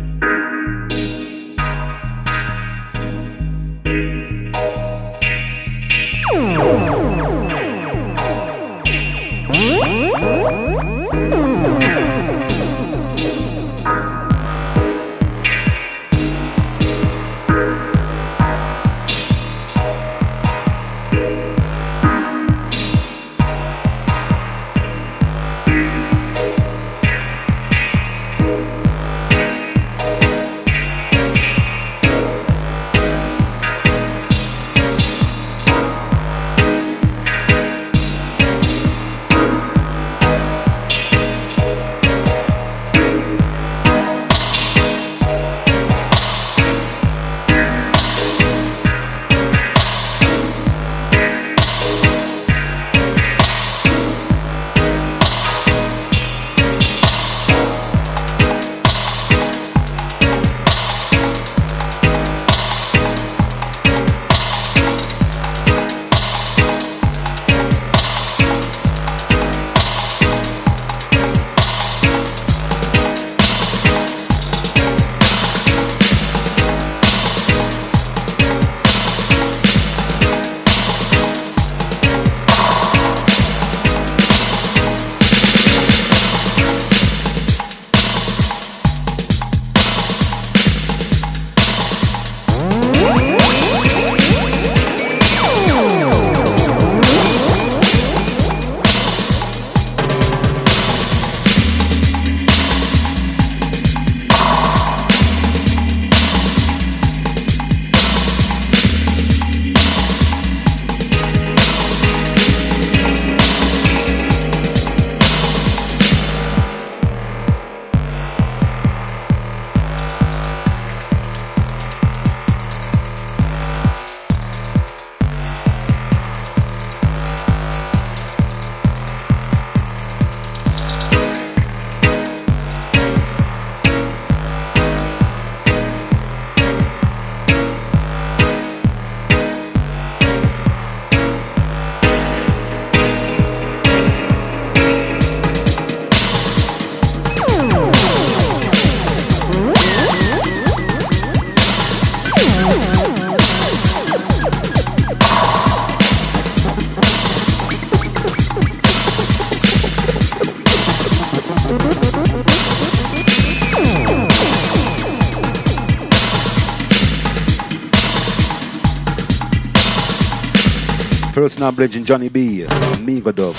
Personal Bridge Johnny B, Amigo Dub.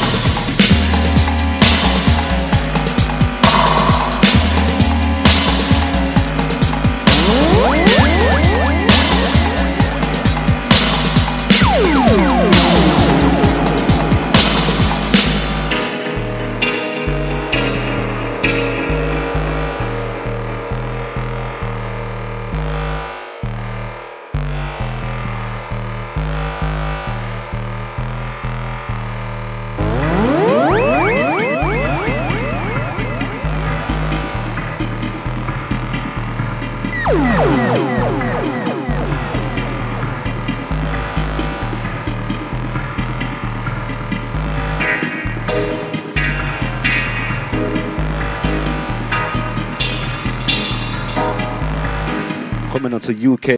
Coming on to U K.